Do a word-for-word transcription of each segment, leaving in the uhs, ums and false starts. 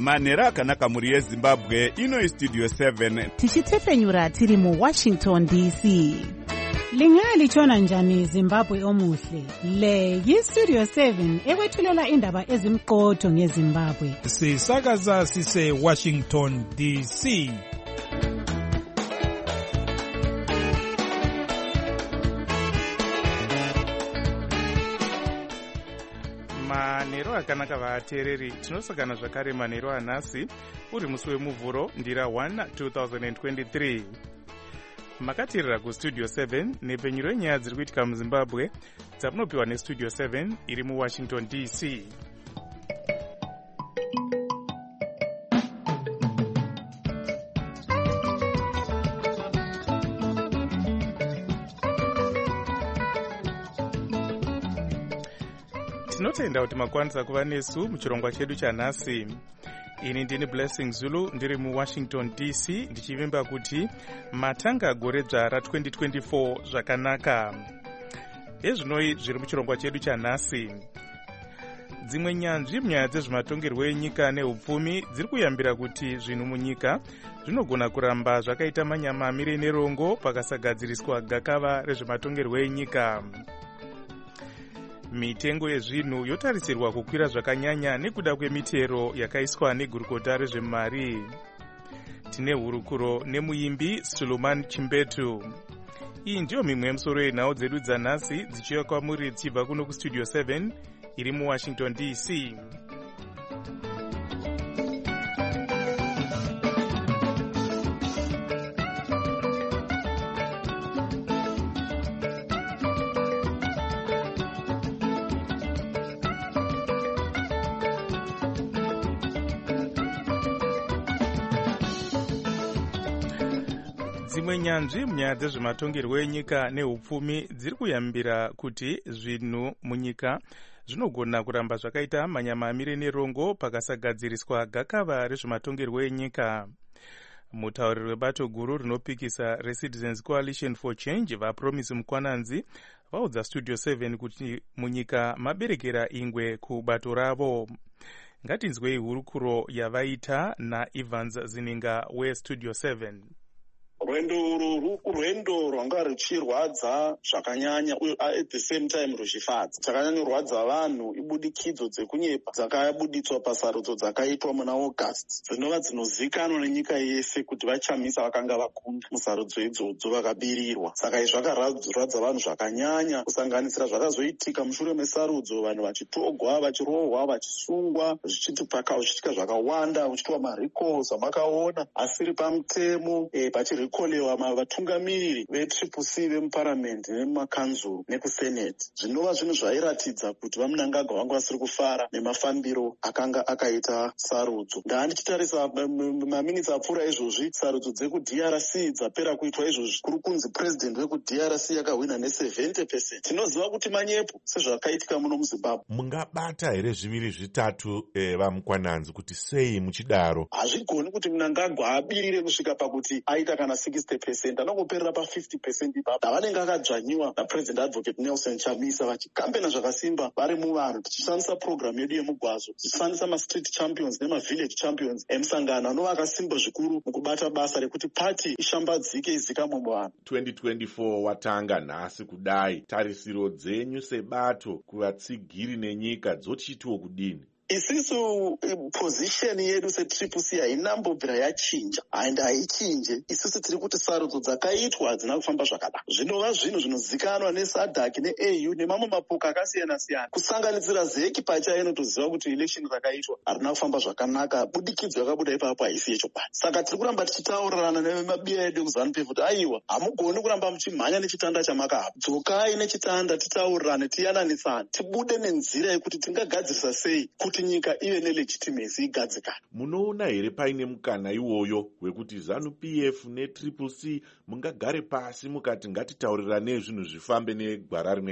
manhero akanaka mhuri yezimbabwe. Ino istudio seven tichitefenyura tiri muwashington D C. Lingalitshona njani Zimbabwe omuhle? Le yistudio seven ekwethulela indaba ezimqotho ngeZimbabwe. Sisakaza sise Washington D C. Manhero akanaka vateereri, tinosangana zvakare manhero anhasi uri musi wemuvhuro ndira one two thousand twenty-three. Makateerera kustudio seven nepenyuro yenyaya dziri kuitika muZimbabwe dzamunopiwa nestudio seven iri muWashington D C. Tinotenda kuti makwanisa kuva nesu muchirongwa chedu chanhasi. Ini ndini Blessing Zulu ndiri muWashington D C ndichivimba kuti matanga gore dzvara twenty twenty-four zvakanaka. Ezvinoi zviri muchirongwa chedu chanhasi. Dzimwe nyanzvi munyaya dzezvematongerwo enyika neupfumi dziri kuyambira kuti zvinhu munyika zvinogona kuramba zvakaita manyamamire nerongo pakasagadziriswa gakava rezvematongerwo enyika. Mitengo yezvinhu yotarisirwa kukwira zvakanyanya nekuda kwemitero yakaiswa negurukota rezvemari. Tine hurukuro nemuimbi Suleiman Chimbetu. Iyi ndiyo mimwe yemusoro yenhau dzedu dzanhasi dzichiuya kwamuri dzichibva kuno kustudio seven iri muWashington D C. Dzimwe nyanzvi munyaya dzezvematongerwo enyika neupfumi dziri kuyambira kuti zvinhu munyika zvinogona kuramba zvakaita manyamamire nerongo pakasagadziriswa gakava rezvematongerwo enyika. Mutauriri webato guru rinopikisa reCitizens Coalition for Change vaPromise Mukwananzi vaudza studio seven kuti munyika maberekera ingwe kubato ravo. Ngatinzwei hurukuro yavaita naEvans Zininga westudio seven. Rwendo uru rwendo rwanga ruchirwadza zvakanyanya uye at the same time ruchifadza. Chakanyanyorwadza vanhu ibudikidzo dzekunyepa dzakabuditswa pasarudzo dzakaitwa muna August dzinova dzinozikanwa nenyika yese kuti vachamisa vakanga vakunda musarudzo idzodzo vakabirirwa. Saka izvi zvakaradza vanhu zvakanyanya kusanganisira zvakazoitika mushure mesarudzo, vanhu vachitogwa, vachirohwa, vachisungwa, zvichiitika zvakawanda, kuchitwa marecalls amakaona asiri pamutemo eh, pachiri kolewa vatungamiriri vetriple C vemuparamende nemumakanzuru nekuseneti. Zvinova zvinhu zvairatidza kuti vaMnangagwa vanga vasiri kufara nemafambiro akanga akaita sarudzo. Ndandichitarisa maminitsi apfuura izvozvi sarudzo dzeku-D R C dzapera kuitwa izvozvi kuri kunzi president weku-D R C yakahwina ne-seventy percent. Tinoziva kuti manyepo sezvakaitika muno muZimbabwe. Mungabata here zviviri zvitatu eh, vaMukwananzi kuti sei muchidaro? Hazvigoni kuti Mnangagwa abirire kusvika pakuti aita kana sixty percent, anongoperera pa fifty percent ipapo. Avanenge akadzvanyiwa naPresident Advocate Nelson Chamisa vachikambena zvakasimba vari muvanhu, tichishandisa program yedu yemugwazo, tichishandisa ma-street champions nema-village champions emusangano anova akasimba zvikuru mukubata basa rekuti pati ishambadzike izikamwe muvanhu. twenty twenty-four watanga nhasi kudai, tarisiro dzenyu sebato kuvatsigiri nenyika dzochiitwo kudini? Isisu position yedu setriple C hainambobvira yachinja and haichinje. Isusu tiri kuti sarudzo dzakaitwa hadzina kufamba zvakanaka. Zvinova zvinhu zvinozikanwa neSADC neA U nemamwe mapoka akasiyana siyana, kusanganisira zeki pacha inotoziva kuti election rakaitwa harina kufamba zvakanaka. Budikidzo yakabuda ipapo haisi yechokwadi. Saka tiri kuramba tichitaurirana nemabiya edu kuZANU-P F kuti aiwa, hamugoni kuramba muchimhanya nechitanda chamakahamba. Dzokai nechitanda titaurirane, tiyananisane, tibude nenzira yekuti tingagadzirisa sei kuti nyika ive nelegitimacy igadzikana. Munoona here paine mukana iwoyo wekuti ZANU-P F neTriple C mungagare pasi mukati ngatitaurirane zvinhu zvifambe negwara rimwe chete?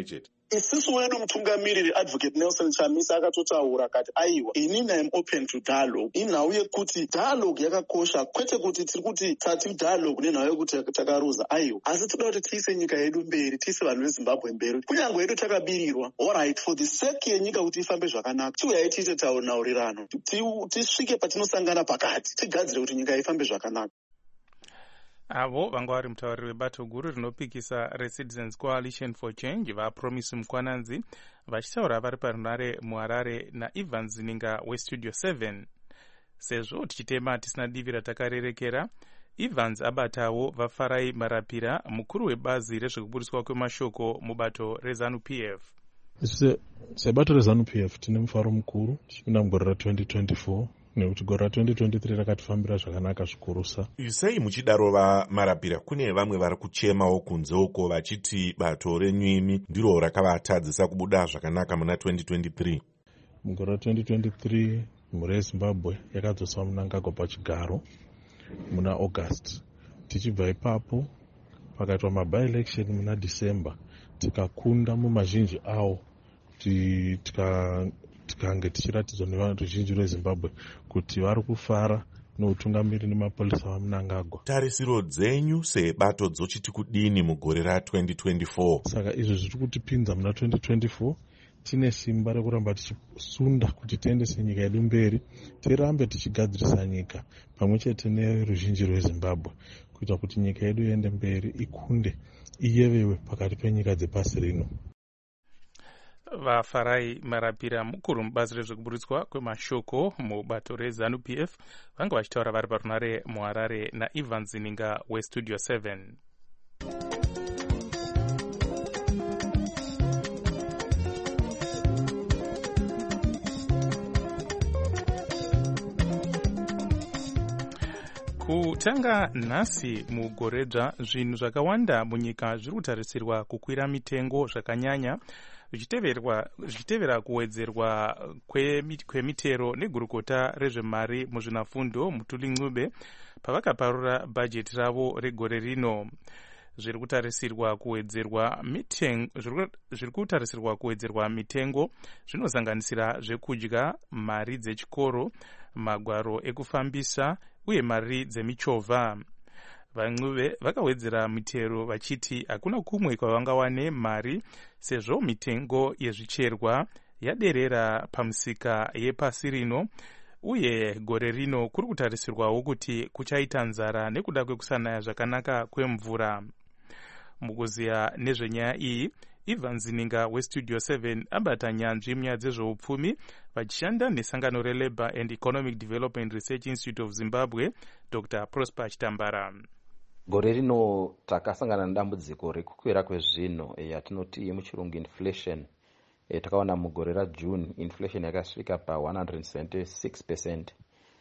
Isisu wedu mutungamiriri advocate Nelson Chamisa akatotaura akati aiwa inini am open to dialogue. Inhau yekuti dialogue yakakosha, kwete kuti tiri kuti tati dialogue nenhau yekuti takaruza aiwa, asi toda kuti tiise nyika yedu mberi, tiise vanhu veZimbabwe mberi, kunyange hedu takabirirwa. Alright, for the sake yenyika kuti ifambe zvakanaka, tiuyai tiite taunaurirano, tisvike patinosangana pakati, tigadzire kuti nyika ifambe zvakanaka. Avo vanga vari mutauriri webato guru rinopikisa reCitizens Coalition for Change vaPromise Mukwananzi vachitaura vari parunare muHarare naEvans Zininga weStudio seven. Sezvo tichitema tisina divi ratakarerekera, Evans abatawo vaFarai Marapira, mukuru webazi rezvekuburiswa kwemashoko mubato reZANU-P F. Sebato reZANU-P F tine mufaro mukuru tichipinda mugore ra-twenty twenty-four nekuti gore ra-twenty twenty-three rakatifambira zvakanaka zvikurusa. Sei muchidaro vaMarapira? Kune vamwe vari kuchemawo kunze uko vachiti bato renyuimi ndiro rakavatadzisa kubuda zvakanaka muna twenty twenty-three. Mugore ra-twenty twenty-three mhuri yeZimbabwe yakadzoswa munangagwa pachigaro muna August. Tichibva ipapo pakaitwa maby-election muna December, tikakunda mumazhinji awo, tika tikange tichiratidzwa nevaruzhinji rweZimbabwe kuti vari kufara noutungamiri nemapolisa vamunangagwa. Tarisiro dzenyu sebato dzochiti kudini mugore ra-twenty twenty-four? Saka izvo zviri kutipinza muna twenty twenty-four. Tine simba rekuramba tichisunda kuti tiendese nyika yedu mberi, tirambe tichigadzirisa nyika pamwe chete neruzhinji rweZimbabwe kuita kuti nyika yedu iende mberi, ikunde, iyevewe pakati penyika dzepasi rino. vaFarai Marapira, mukuru mubazi rezvekuburitswa kwemashoko mubato reZANU-P F, vanga vachitaura vari parunare muHarare naEvans Zininga weStudio seven. Kutanga nhasi mugoredzva, zvinhu zvakawanda munyika zviri kutarisirwa kukwira mitengo zvakanyanya, zvichitevera kuwedzerwa kwemitero negurukota rezvemari muzvinafundo Mutuli Ncube pavakaparura bhajeti ravo regore rino. Zviri kutarisirwa kuwedzerwa mitengo zviri kutarisirwa kuwedzerwa mitengo zvinosanganisira zvekudya, mari dzechikoro, magwaro ekufambisa uye mari dzemichovha. VaNcube vakawedzera mitero vachiti hakuna kumwe kwavangawane mari sezvo mitengo yezvicherwa yaderera pamisika yepasi rino, uye gore rino kuri kutarisirwawo kuti kuchaita nzara nekuda kwekusanaya zvakanaka kwemvura. Mukuziya nezvenyaya iyi, Evans Zininga weStudio seven abata nyanzvi munyaya dzezveupfumi vachishanda nesangano reLabour and Economic Development Research Institute of Zimbabwe, Doctor Prosper Chitambara. Gore rino takasangana nedambudziko rekukwira kwezvinhu yatinoti yemuchirungu inflation. E, takaona mugore raJune inflation yakasvika pa one hundred seventy-six percent.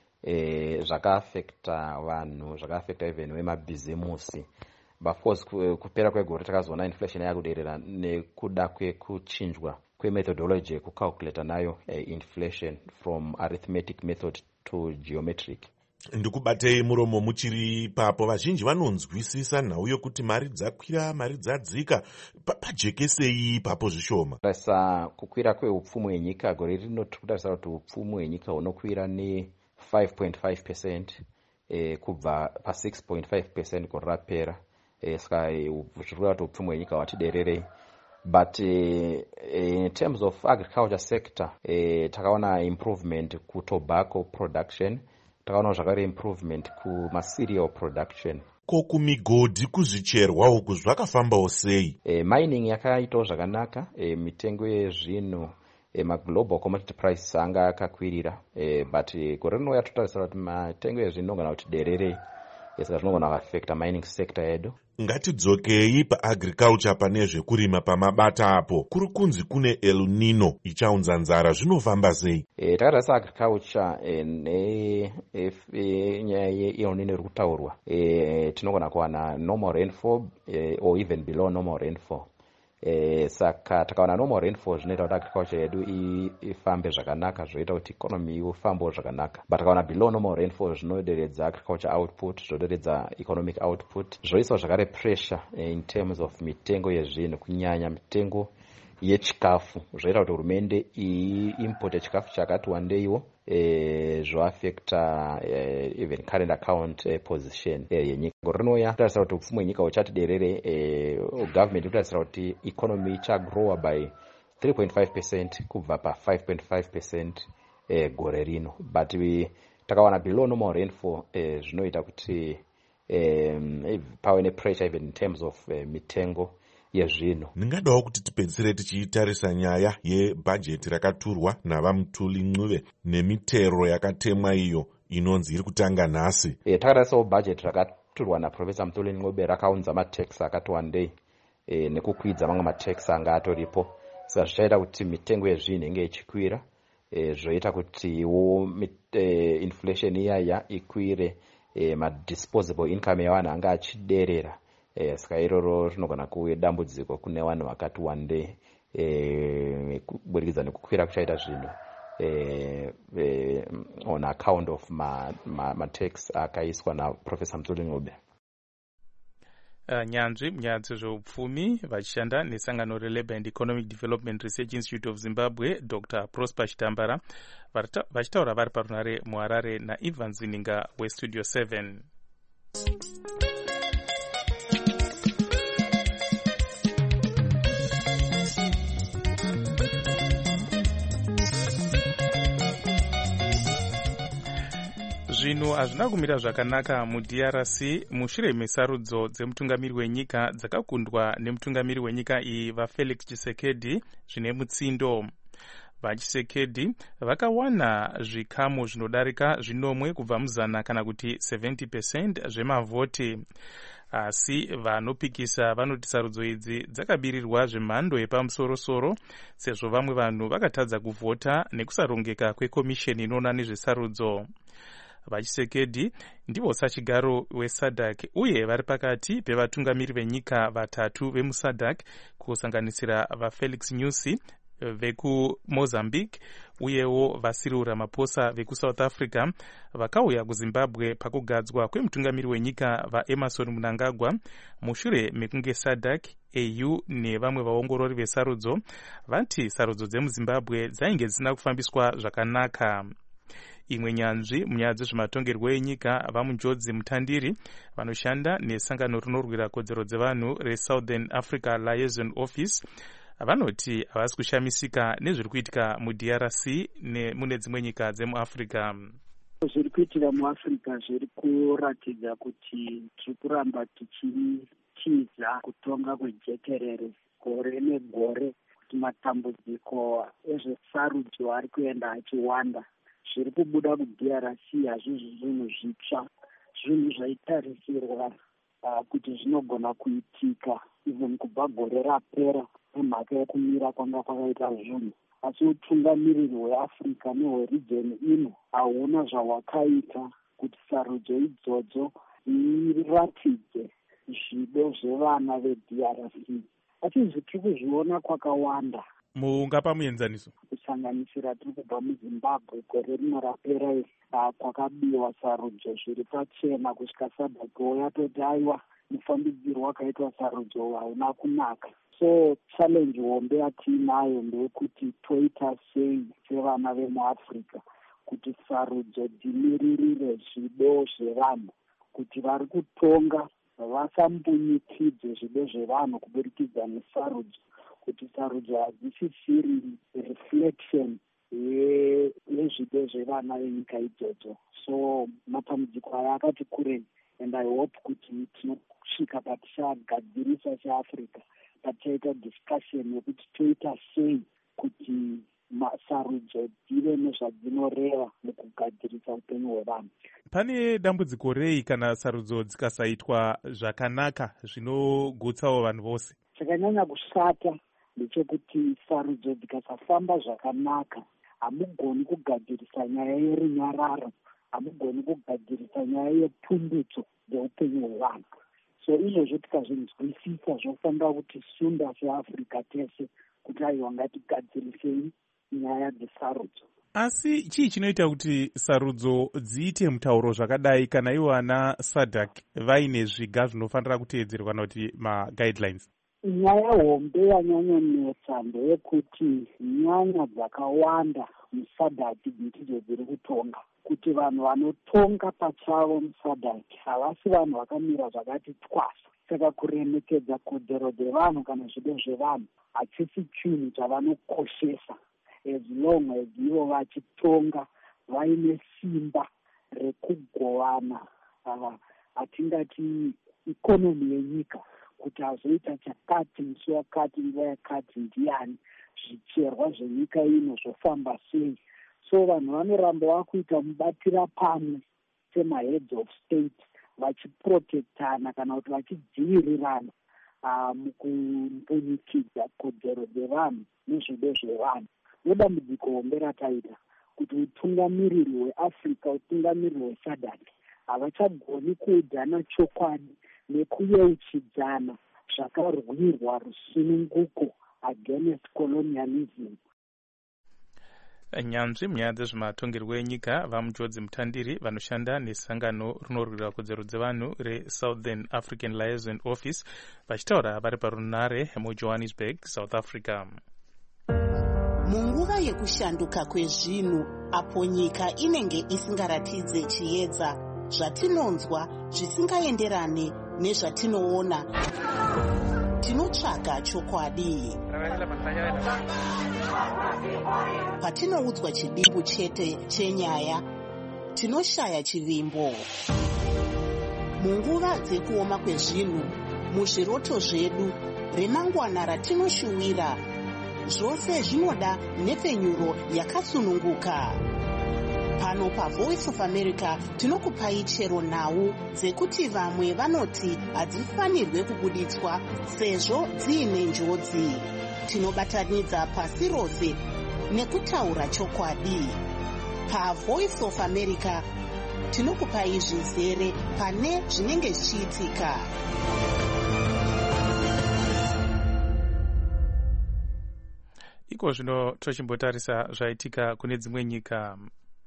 E, zvakaafekta vanhu, zvakaafekta even vemabhizimusi. Of course kupera kwegore takazoona inflation yakuderera nekuda kwekuchinjwa kwemethodology yekucalculate nayo uh, inflation from arithmetic method to geometric. Ndikubatei muromo muchiri papo, vazhinji vanonzwisisa nhau yokuti mari dzakwira, mari dzadzika, pajekesei papo zvishoma. Tarisa kukwira kweupfumi hwenyika gore rino tikutarisa kuti upfumi hwenyika hunokwira ne five point five percent eh, kubva pa six point five percent gore rapera. Eh, saka zvirikuita kuti upfumi hwenyika hwatidererei. But uh, in terms of agriculture sector, uh, takaona improvement ku tobacco production, takaona zvakare improvement ku cereal production. Ko kumigodhi kuzvicherwa uku zvakafambawo sei? Uh, mining yakaitawo zvakanaka, uh, mitengo yezvinhu uh, ma-global commodity prices anga akakwirira, uh, but uh, gore rino yatotarisira kuti mitengo yezvinhu inogona kuti dererei, saka zvinogona kuaffecta mining sector yedu. Ngatidzokei paagriculture pane zvekurima pamabata apo. Kuri kunzi kune El Nino ichaunza nzara, zvinofamba sei? E, takatarisa agriculture e, ne e, nyaya yeEl Nino iri kutaurwa. E, tinogona kuwana normal rainfall e, or even below normal rainfall. E, saka takawana normal rainfall zvinoita kuti agriculture yedu ifambe zvakanaka, zvoita kuti economy ifambewo zvakanaka. But takawana below normal rainfall zvinoderedza agriculture output, zvoderedza economic output, zvoisa zvakare pressure in terms of mitengo yezvinhu, kunyanya mitengo yechikafu zvoita kuti hurumende iimporte chikafu chakati wandeiwo e, zvoafecta e, even current account e, position e, yenyika. Gore rinouya kutarisa kuti upfumi hwenyika huchati derere, e, government inotarisira kuti economy ichagrowa by three point five percent kubva pa five point five percent e, gore rino, but we, takawana below normal rainfall e, zvinoita kuti e, pave nepressure even in terms of e, mitengo yezvino. Ndingadawo kuti tipedzisire tichitarisa nyaya yebhajeti rakaturwa navamutuli Ncube nemitero yakatemwa iyo inonzi iri kutanga nhasi. E, takatarisawo bhajeti rakaturwa naprofesa Mutuli Ncube rakaunza matax akati wandei e, nekukwidza mamwe matax anga atoripo, saka zvichaita kuti mitengo yezvinhu inge ichikwira, e, zvoita kuti wo e, inflation iyaya ikwire, e, madisposable income yavanhu anga achiderera. E, saka iroro rinogona kuve dambudziko kune vanhu vakati wandei e, kubudikidza nekukwira kuchaita zvinhu e, e, on account of matax ma, ma akaiswa naprofesa Mutuli Ncube. Uh, nyanzvi munyaya dzezveupfumi vachishanda nesangano reLabour and Economic Development Research Institute of Zimbabwe, Doctor Prosper Chitambara, vachitaura vari parunare muHarare naIvan Zininga weStudio seven. Zvinhu hazvina kumira zvakanaka muD R C mushure mesarudzo dzemutungamiri wenyika dzakakundwa nemutungamiri wenyika iyi vaFelix Tshisekedi zvine mutsindo. VaChisekedi vakawana zvikamu zvinodarika zvinomwe kubva muzana kana kuti seventy percent zvemavhoti, asi vanopikisa vanoti sarudzo idzi dzakabirirwa zvemhando yepamusoro-soro sezvo vamwe vanhu vakatadza kuvhota nekusarongeka kwekomisheni inoona nezvesarudzo. VaChisekedi ndivo sachigaro weSADC uye vari pakati pevatungamiri venyika vatatu vemuSADC kusanganisira vaFelix Nyusi vekuMozambique uyewo vaCyril Ramaphosa vekuSouth Africa vakauya kuZimbabwe pakugadzwa kwemutungamiri wenyika vaEmerson Mnangagwa mushure mekunge SADC, A U nevamwe vaongorori vesarudzo vati sarudzo dzemuZimbabwe dzainge dzisina kufambiswa zvakanaka. Imwe nyanzvi munyaya dzezvematongerwo enyika vaMunjodzi Mutandiri vanoshanda nesangano rinorwira kodzero dzevanhu reSouthern Africa Liaison Office vanoti havasi kushamisika nezviri kuitika muD R C nemune dzimwe nyika dzemuAfrica. Zviri kuitika muAfrica zviri kuratidza kuti tiri kuramba tichitiza kutonga kwejekerere gore negore, kuti matambudziko ezvesarudzo ari kuenda achiwanda. Zviri kubuda kuD R C hazvizvi zvinhu zvitsva, zvinhu zvaitarisirwa uh, kuti zvinogona kuitika even kubva gore rapera nemhaka yekumira kwanga kwakaita zvinhu, asi utungamiriri hweAfrica nehweregion ino hauna zvawakaita kuti sarudzo idzodzo iratidze zvido zvevana veD R C, asi zvitiri kuzviona kwakawanda. Mungapa muenzaniso kusanganisira tiri kubva muZimbabwe gore rino rapera uh, kwakabiwa sarudzo zviri pachena kusvika SADC yatoti aiwa mufambidziro wakaitwa sarudzo hauna kunaka. So challenge hombe yatiinayo ndeyekuti toita sei sevana vemuAfrica kuti sarudzo dzimiririre zvido zvevanhu, kuti vari kutonga vasambunyikidze zvido zvevanhu kuburikidza nesarudzo, kuti sarudzo hadzisisiri reflection yezvido zvevana venyika idzodzo. So matambudziko aya akati kurei, and I hope kuti tinosvika patichagadzirisa cheAfrica, patichaita discussion yekuti toita sei kuti masarudzo dzive nezvadzinoreva mukugadzirisa upenyu hwevanhu. Pane dambudziko rei kana sarudzo dzikasaitwa zvakanaka zvinogutsawo vanhu vose? Chakanyanya kushata ndechekuti sarudzo dzikasafamba zvakanaka hamugoni kugadzirisa nyaya yerunyararo, hamugoni kugadzirisa nyaya yepundutso dzeupenyu hwevanhu. So izvozvo tikazvinzwisisa zvofanira kuti sunda seAfrica tese kuti aiwa ngatigadzirisei nyaya dzesarudzo. Asi chii chinoita kuti sarudzo dziite mutauro zvakadai kana ivo ana SADC vaine zviga zvinofanira kuteedzerwa kana kuti maguidelines? nyaya hombe yanyanyonetsa ndeyekuti nyanya dzakawanda musadhaki dzitidzo dziri kutonga, kuti vanhu vanotonga pachavo musadhaki havasi vanhu vakamira zvakati twasa. Saka kuremekedza kodzero dzevanhu kana zvido zvevanhu hachisi chinhu chavanokoshesa, as long as ivo vachitonga vaine simba rekugovana hatingati ikonomi yenyika, kuti azoita chakati musi wakati nguva yakati ndiani, zvicherwa zvenyika ino zvofamba sei. So vanhu vanoramba vakuita mubatira pamwe semaheads of state vachiprotektana kana kuti vachidzivirirana uh, mukumbunyikidza kodzero dzevanhu nezvido zvevanhu. Nedambudziko hombe rataita kuti utungamiriri hweAfrica, utungamiriri hwesadhaki havachagoni kuudzana chokwadi nekuyeuchidzana zvakarwirwa rusununguko against colonialism. Nyanzvi munyaya dzezvematongerwo enyika vamujodzi mutandiri vanoshanda nesangano rinorwira kodzero dzevanhu reSouthern African Liaison Office vachitaura vari parunare muJohannesburg, South Africa. Munguva yekushanduka kwezvinhu, apo nyika inenge isingaratidze chiedza, zvatinonzwa zvisingaenderane nezvatinoona, tinotsvaga chokwadi. Patinoudzwa chidimbu chete chenyaya, tinoshaya chivimbo. Munguva dzekuoma kwezvinhu, muzviroto zvedu, remangwana ratinoshuwira, zvose zvinoda nhepfenyuro yakasununguka. Pano paVoice of America tinokupai chero nhau dzekuti vamwe vanoti hadzifanirwe kubuditswa sezvo dziine njodzi. Tinobatanidza pasi rose nekutaura chokwadi. PaVoice of America tinokupai zvizere pane zvinenge zvichiitika. Iko zvino tochimbotarisa zvaitika kune dzimwe nyika.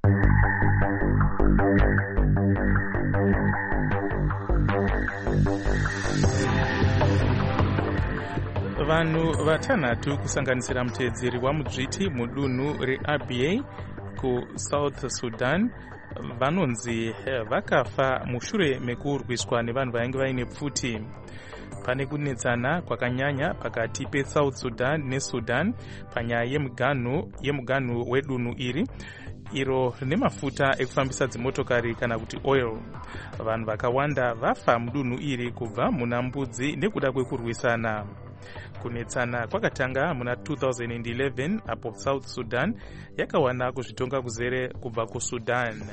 Vanhu vatanhatu kusanganisira muteedzeri wamudzviti mudunhu reAbyei kuSouth Sudan vanonzi vakafa mushure mekurwiswa nevanhu vainge vaine pfuti. Pane kunetsana kwakanyanya pakati peSouth Sudan neSudan panyaya yemuganhu yemuganhu wedunhu iri iro nemafuta ekufambisa dzimotokari kana kuti oil. Vanhu vakawanda vafa mudunhu iri kubva muna mbudzi nekuda kwekurwisana. Kunetsana kwakatanga muna two thousand eleven apo South Sudan yakawana kuzvitonga kuzere kubva kuSudan.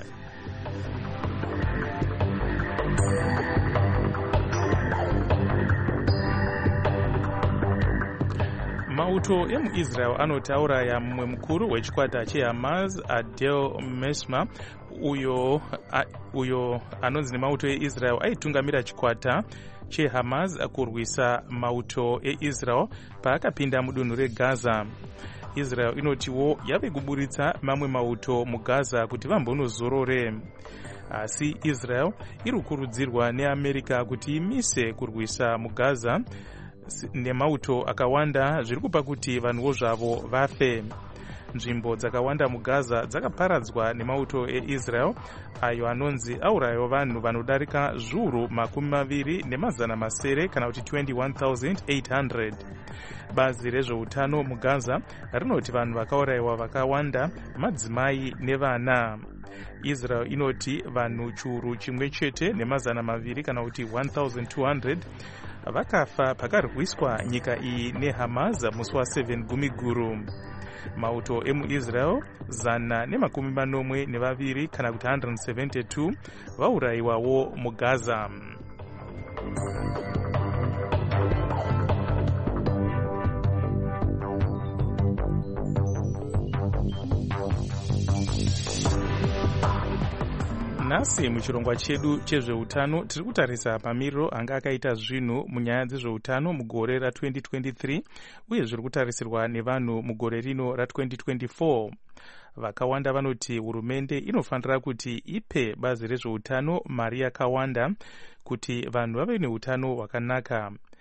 Mauto emuIsrael anotauraya mumwe mukuru wechikwata cheHamas Adel Mesma uyo a, uyo anonzi nemauto eIsrael aitungamira chikwata cheHamas kurwisa mauto eIsrael paakapinda mudunhu reGaza. Israel inotiwo yave kuburitsa mamwe mauto muGaza kuti vambonozorore. Asi Israel iri kukurudzirwa neAmerica kuti imise kurwisa muGaza nemauto akawanda zviri kupa kuti vanhuwo zvavo vafe. Nzvimbo dzakawanda muGaza dzakaparadzwa nemauto eIsrael ayo anonzi aurayiwa vanhu vanodarika zviuru makumi maviri nemazana masere kana kuti twenty-one thousand eight hundred. Bazi rezveutano muGaza rinoti vanhu vakaurayiwa vakawanda madzimai nevana. Israel inoti vanhu chiuru chimwe chete nemazana maviri kana kuti one thousand two hundred vakafa pakarwiswa nyika iyi neHamas musi waseven gumi guru. Mauto emuIsrael zana nemakumi manomwe nevaviri kana kuti one hundred seventy-two vaurayiwawo muGaza. Nhasi muchirongwa chedu chezveutano tiri kutarisa pamiriro anga akaita zvinhu munyaya dzezveutano mugore ra twenty twenty-three uye zviri kutarisirwa nevanhu mugore rino ra twenty twenty-four. Vakawanda vanoti hurumende inofanira kuti ipe bazi rezveutano mari yakawanda kuti vanhu vave neutano hwakanaka.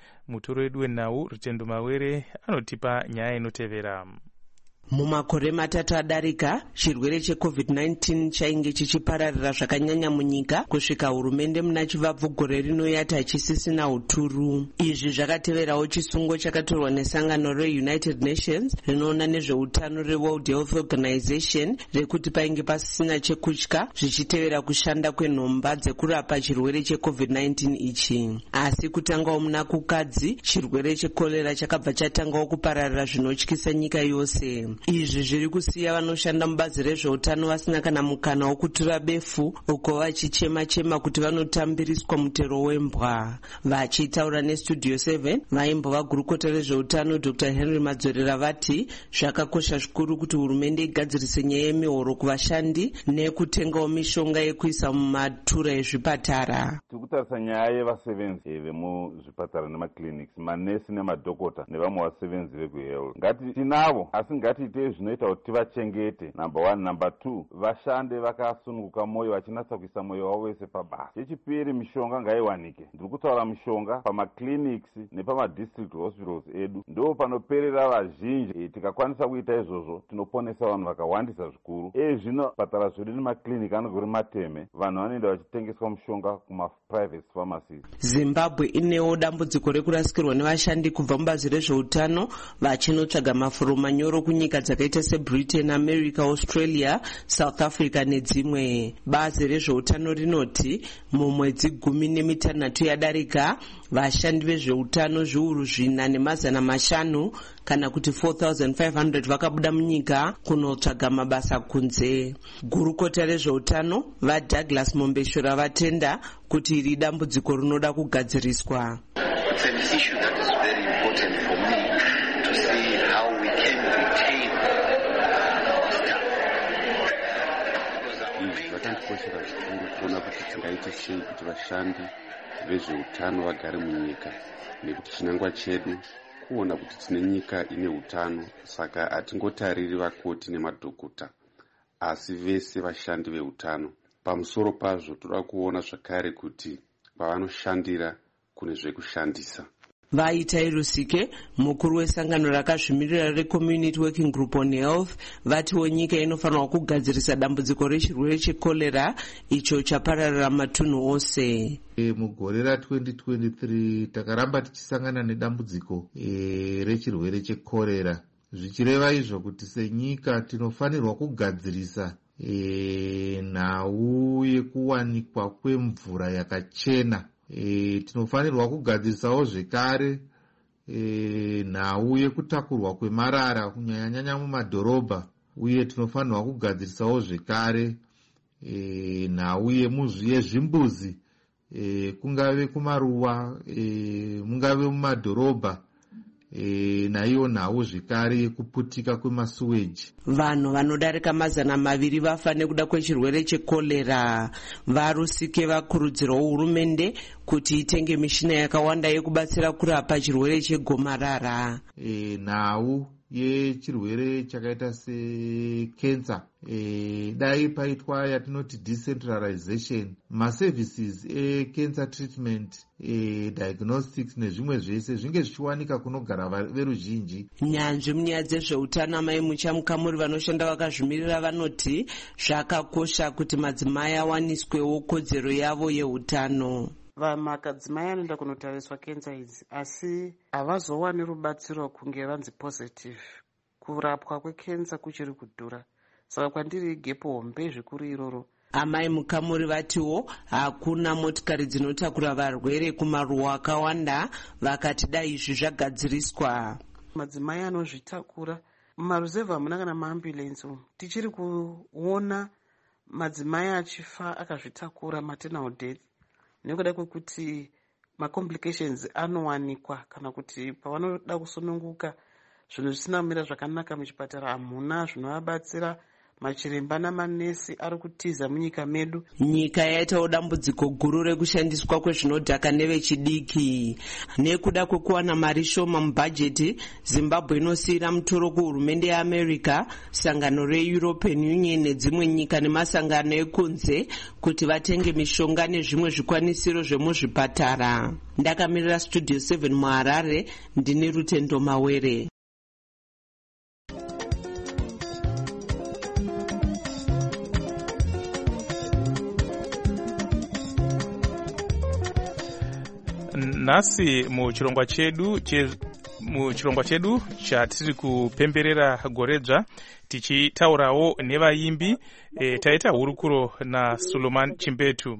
Mutoro wedu wenhau Rutendo Mawere anotipa nyaya inotevera. Mumakore matatu adarika, chirwere checovid nineteen chainge chichipararira zvakanyanya munyika kusvika hurumende muna chivabvu gore rino yati hachisisina uturu. Izvi zvakateverawo chisungo chakatorwa nesangano reUnited Nations rinoona nezveutano reWorld Health Organization rekuti painge pasisina chekutya zvichitevera kushanda kwenhomba dzekurapa chirwere checovid nineteen ichi. Asi kutangawo muna kukadzi, chirwere chekorera chakabva chatangawo kupararira zvinotyisa nyika yose. Izvi zviri kusiya vanoshanda mubazi rezveutano vasina kana mukana wokutura befu uko vachichema-chema kuti vanotambiriswa mutero wembwa. Vachitaura nestudio seven, vaimbova gurukota rezveutano Dr Henry Madzorera vati zvakakosha zvikuru kuti hurumende igadzirise nyaya yemihoro kuvashandi nekutengawo mishonga yekuisa mumatura ezvipatara. Tiri kutarisa nyaya yevasevenzi vemuzvipatara nemakliniki, manesi nemadhokota nevamwe vasevenzi vekuhealth. Ngati tinavo, asi ngatiite zvinoita kuti tivachengete. Number one. Number two, vashande vakasununguka moyo vachinatsa kuisa moyo wavo wese pabasa. Chechipiri, mishonga ngaiwanike. Ndiri kutaura mishonga pamaclinics nepamadistrict hospitals edu. Ndo panoperera vazhinji. E, tikakwanisa kuita izvozvo tinoponesa vanhu vakawandisa zvikuru. E zvino patara zvedu nemakliniki anogori mateme, vanhu vanoenda vachitengeswa mishonga kuma private pharmacies. Zimbabwe inewo dambudziko rekurasikirwa nevashandi kubva mubazi rezveutano vachinotsvaga mafuro manyoro kunyika dzakaita seBritain, America, Australia, South Africa nedzimwe. Bazi rezveutano rinoti mumwedzi gumi nemitanhatu yadarika, vashandi vezveutano zviuru zvina nemazana mashanu kana kuti four thousand five hundred vakabuda munyika kunotsvaga mabasa kunze. Gurukota rezveutano vaDouglas Mombeshora vatenda kuti iri dambudziko rinoda kugadziriswa. It's an issue that is very important for me to see how we can retain our staff. Izvi zvakandikoshera zvikuru kuona kuti tingaita sei kuti vashandi vezveutano vagare munyika, nekuti chinangwa chedu kuona kuti tine nyika ine utano. Saka hatingotariri vakoti nemadhokota, asi vese vashandi veutano. Pamusoro pazvo toda kuona zvakare kuti pavanoshandira kune zvekushandisa. Vaitai Rusike, mukuru wesangano rakazvimirira reCommunity Working Group on Health, vatiwo nyika inofanirwa kugadzirisa dambudziko rechirwere chekorera icho chapararira matunhu ose. E, mugore ra twenty twenty-three takaramba tichisangana nedambudziko e, rechirwere chekorera. Zvichireva izvo kuti senyika tinofanirwa kugadzirisa e, nhau yekuwanikwa kwemvura yakachena. E, tinofanirwa kugadzirisawo zvekare e, nhau yekutakurwa kwemarara kunyanya-nyanya mumadhorobha, uye tinofanirwa kugadzirisawo zvekare e, nhau yezvimbuzi e, kungave kumaruwa e, mungave mumadhorobha. E, naiyo nhau zvekare yekuputika kwemasuweji. Vanhu vanodarika mazana maviri vafa nekuda kwechirwere chekorera. VaRusike vakurudzirawo hurumende kuti itenge mishina yakawanda yekubatsira kurapa chirwere chegomarara. E, nhau yechirwere chakaita sekensa e, dai paitwa yatinoti decentralization, maservices ecancer treatment, e, diagnostics nezvimwe zvese zvinge zvichiwanika kunogara veruzhinji. Nyanzvi munyaya dzezveutano amai muchamukamuri vanoshanda vakazvimirira vanoti zvakakosha kuti madzimai awaniswewo kodzero yavo yeutano. Vamadzimai anoenda kunotariswa kensa idzi asi havazowani rubatsiro kunge vanzi positive. Kurapwa kwekensa kuchiri kudhura, saka kwandiri gepo hombe zvikuru iroro. Amai mukamuri vatiwo hakuna motikari dzinotakura varwere kumaruwa akawanda, vakati dai izvi zvagadziriswa. Madzimai anozvitakura mumaruzevha hamuna kana maambulensi. Tichiri kuona madzimai achifa akazvitakura, maternal death, nekuda kwekuti macomplications anowanikwa kana kuti pavanoda kusununguka zvinhu zvisina kumira zvakanaka muchipatara hamuna zvinovabatsira. machiremba namanesi ari kutiza munyika medu. Nyika yaitawo dambudziko guru rekushandiswa kwezvinodhaka nevechidiki. Nekuda kwekuwana mari shoma mubhajeti, Zimbabwe inosiyira mutoro kuhurumende yeAmerica, sangano reEuropean Union nedzimwe nyika nemasangano ekunze kuti vatenge mishonga nezvimwe zvikwanisiro zvemuzvipatara. Ndakamirira Studio seven muHarare, ndine Rutendo Mawere. Nasi muchirongwa chedu che muchirongwa chedu chatiri kupemberera goredzva tichitaurawo nevaimbi e, taita hurukuro na Suleiman Chimbetu.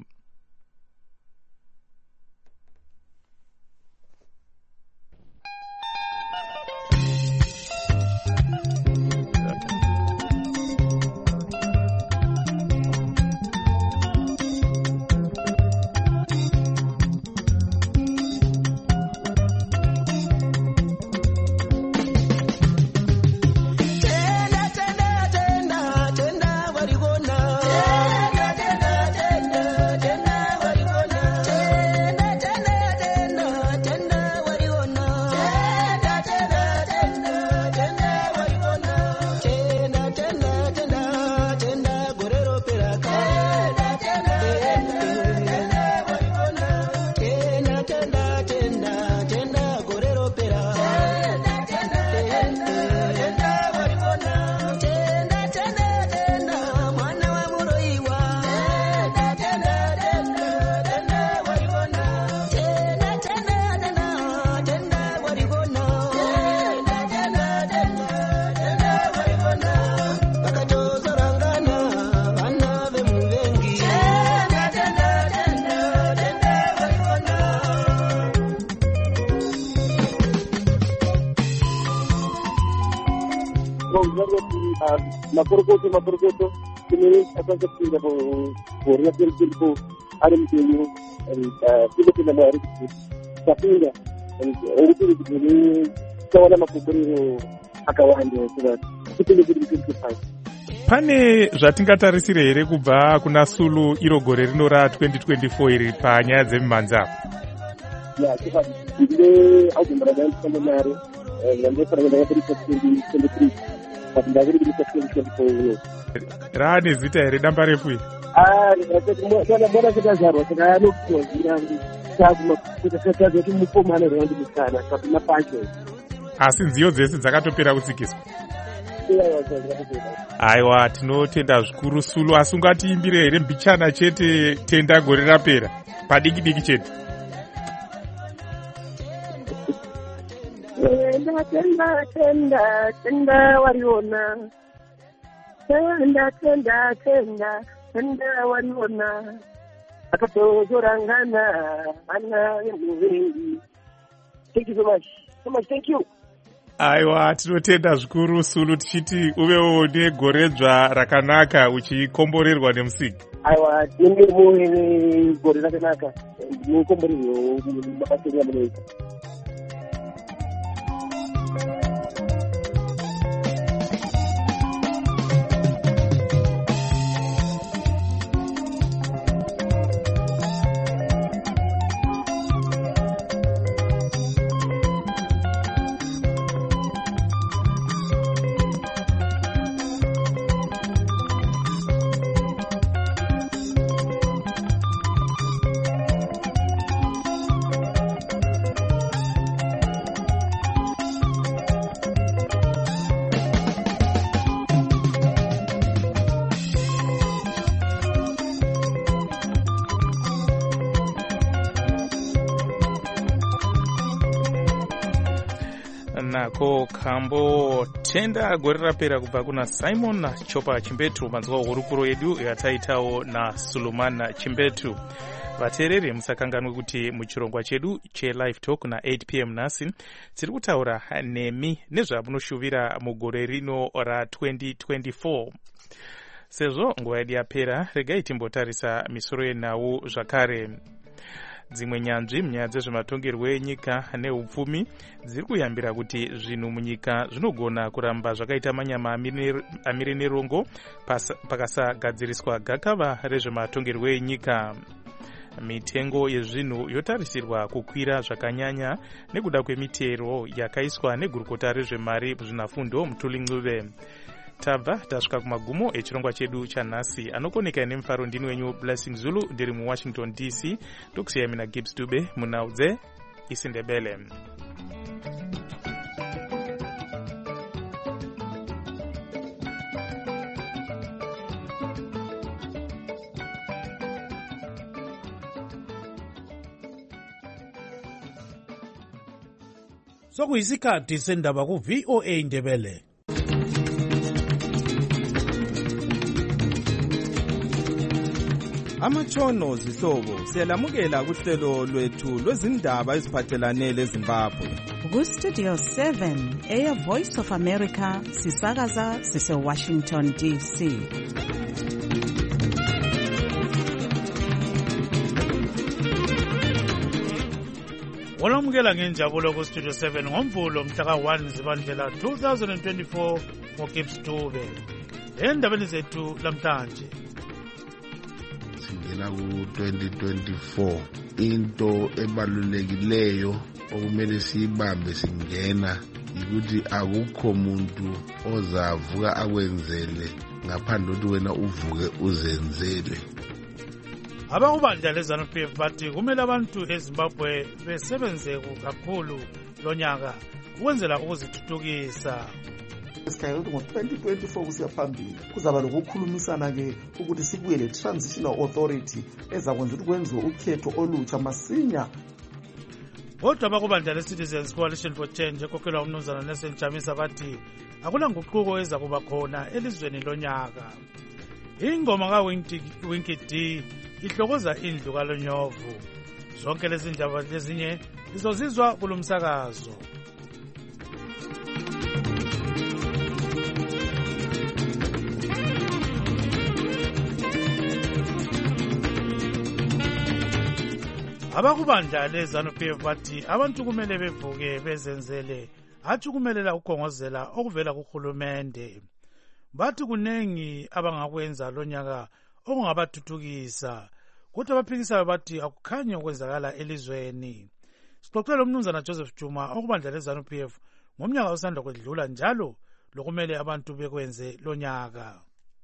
Maporokoto maporokoto kini akan sepeda po Korea Pilpil po ada mungkin pilih-pilih dari tapi enggak itu begini kawan mapokori akawan dia sudah pilih-pilih kita. Pane zvatingatarisire here kubva kuna Sulu iro gore rino ra twenty twenty-four iri panyaya dzemimhanza? Ya, kita ini au dimaradan sebenarnya yang pertama dari twenty twenty-three Rani zita here damba refu iri? Ah, kana bona kutazarwa kana nokuziva kuti kuti kataza kuti mukomana rwandi mukana kapina pacho. Asi nziyo dzese dzakatopera kutsikiswa. Aiwa, tinotenda zvikuru Sulu. Asi ungatiimbire here mbichana chete tenda gore rapera padiki diki chete? Tenda tenda tenda tenda wariona tenda tenda tenda tenda wariona akatozorangana ana emuvengi. Thank you so much. So much thank you. Aiwa, tinotenda zvikuru Sulu, tichiti uvewo negoredzva rakanaka uchikomborerwa nemusiki. Aiwa, ndine muwe gore rakanaka mukomborerwa mabasa amunoita. Nako kambo tenda gore rapera kubva kuna Simon Chopa Chimbetu, manzwa hurukuro yedu yataitawo na Suleiman Chimbetu. Vateereri musakanganwe kuti muchirongwa chedu che live talk na eight p m nasi tiri kutaura nemi nezvamunoshuvira mugore rino ra twenty twenty-four. Sezvo nguva yedu yapera, regai timbotarisa misoro yenhau zvakare. dzimwe nyanzvi munyaya dzezvematongerwo enyika neupfumi dziri kuyambira kuti zvinhu munyika zvinogona kuramba zvakaita manyama amire nerongo pakasagadziriswa gakava rezvematongerwo enyika. Mitengo yezvinhu yotarisirwa kukwira zvakanyanya nekuda kwemitero yakaiswa negurukota rezvemari muzvinafundo Muthulincuve. Tabva tasvika kumagumo echirongwa chedu chanhasi. Anokoneka nemufaro ndini wenyu Blessing Zulu ndiri muWashington D C. Tokusiyai mina Gibbs Dube munhau dzeIsindebele. Sokuyisikhathi sendaba ku V O A Indebele. Amatshono zihlobo siyalamukela kuhlelo lwethu lwezindaba eziphathelane leZimbabwe. Ku Studio seven eya Voice of America sisakaza sise Washington D C. Olamukela ngenjabulo ku Studio seven ngomvulo mhla ka one Zibandlela two thousand twenty-four ngo Gibbs Dube. Endabeni zethu lamhlanje singena ku twenty twenty-four into ebalulekileyo okumele siyibambe singena ukuthi akukho umuntu ozavuka akwenzele ngaphandle ukuthi wena uvuke uzenzele. Abakubandla leZANU-P F bathi kumele abantu eZimbabwe besebenze kakhulu lonyaka ukwenzela ukuzithuthukisa. Sikhangela ukuthi ngo-twenty twenty-four kusiya phambili kuzaba lokukhulumisana-ke ukuthi sibuye le-transitional authority ezakwenza ukuthi kwenziwe ukhetho olutsha masinya. Kodwa abakubandla le-Citizens Coalition for Change ekhokhelwa umnumzana Nelson Chamisa bathi akulanguquko eza kuba khona elizweni lonyaka. Ingoma kaWinky D ihlokoza indlu kaLonyovu. Zonke lezi ndaba lezinye lizozizwa kulomsakazo. Abakubandla leZANU-P F bathi abantu kumele bevuke bezenzele athi kumelela ukukhongozela okuvela kuhulumende. Bathi kunengi abangakwenza lonyaka okungabathuthukisa kodwa abaphikisayo bathi akukhanye okwenzakala elizweni. Sixoxela umnumzana Joseph Juma okubandla leZANU-P F ngomnyaka osanda kwedlula njalo lokumele abantu bekwenze lonyaka.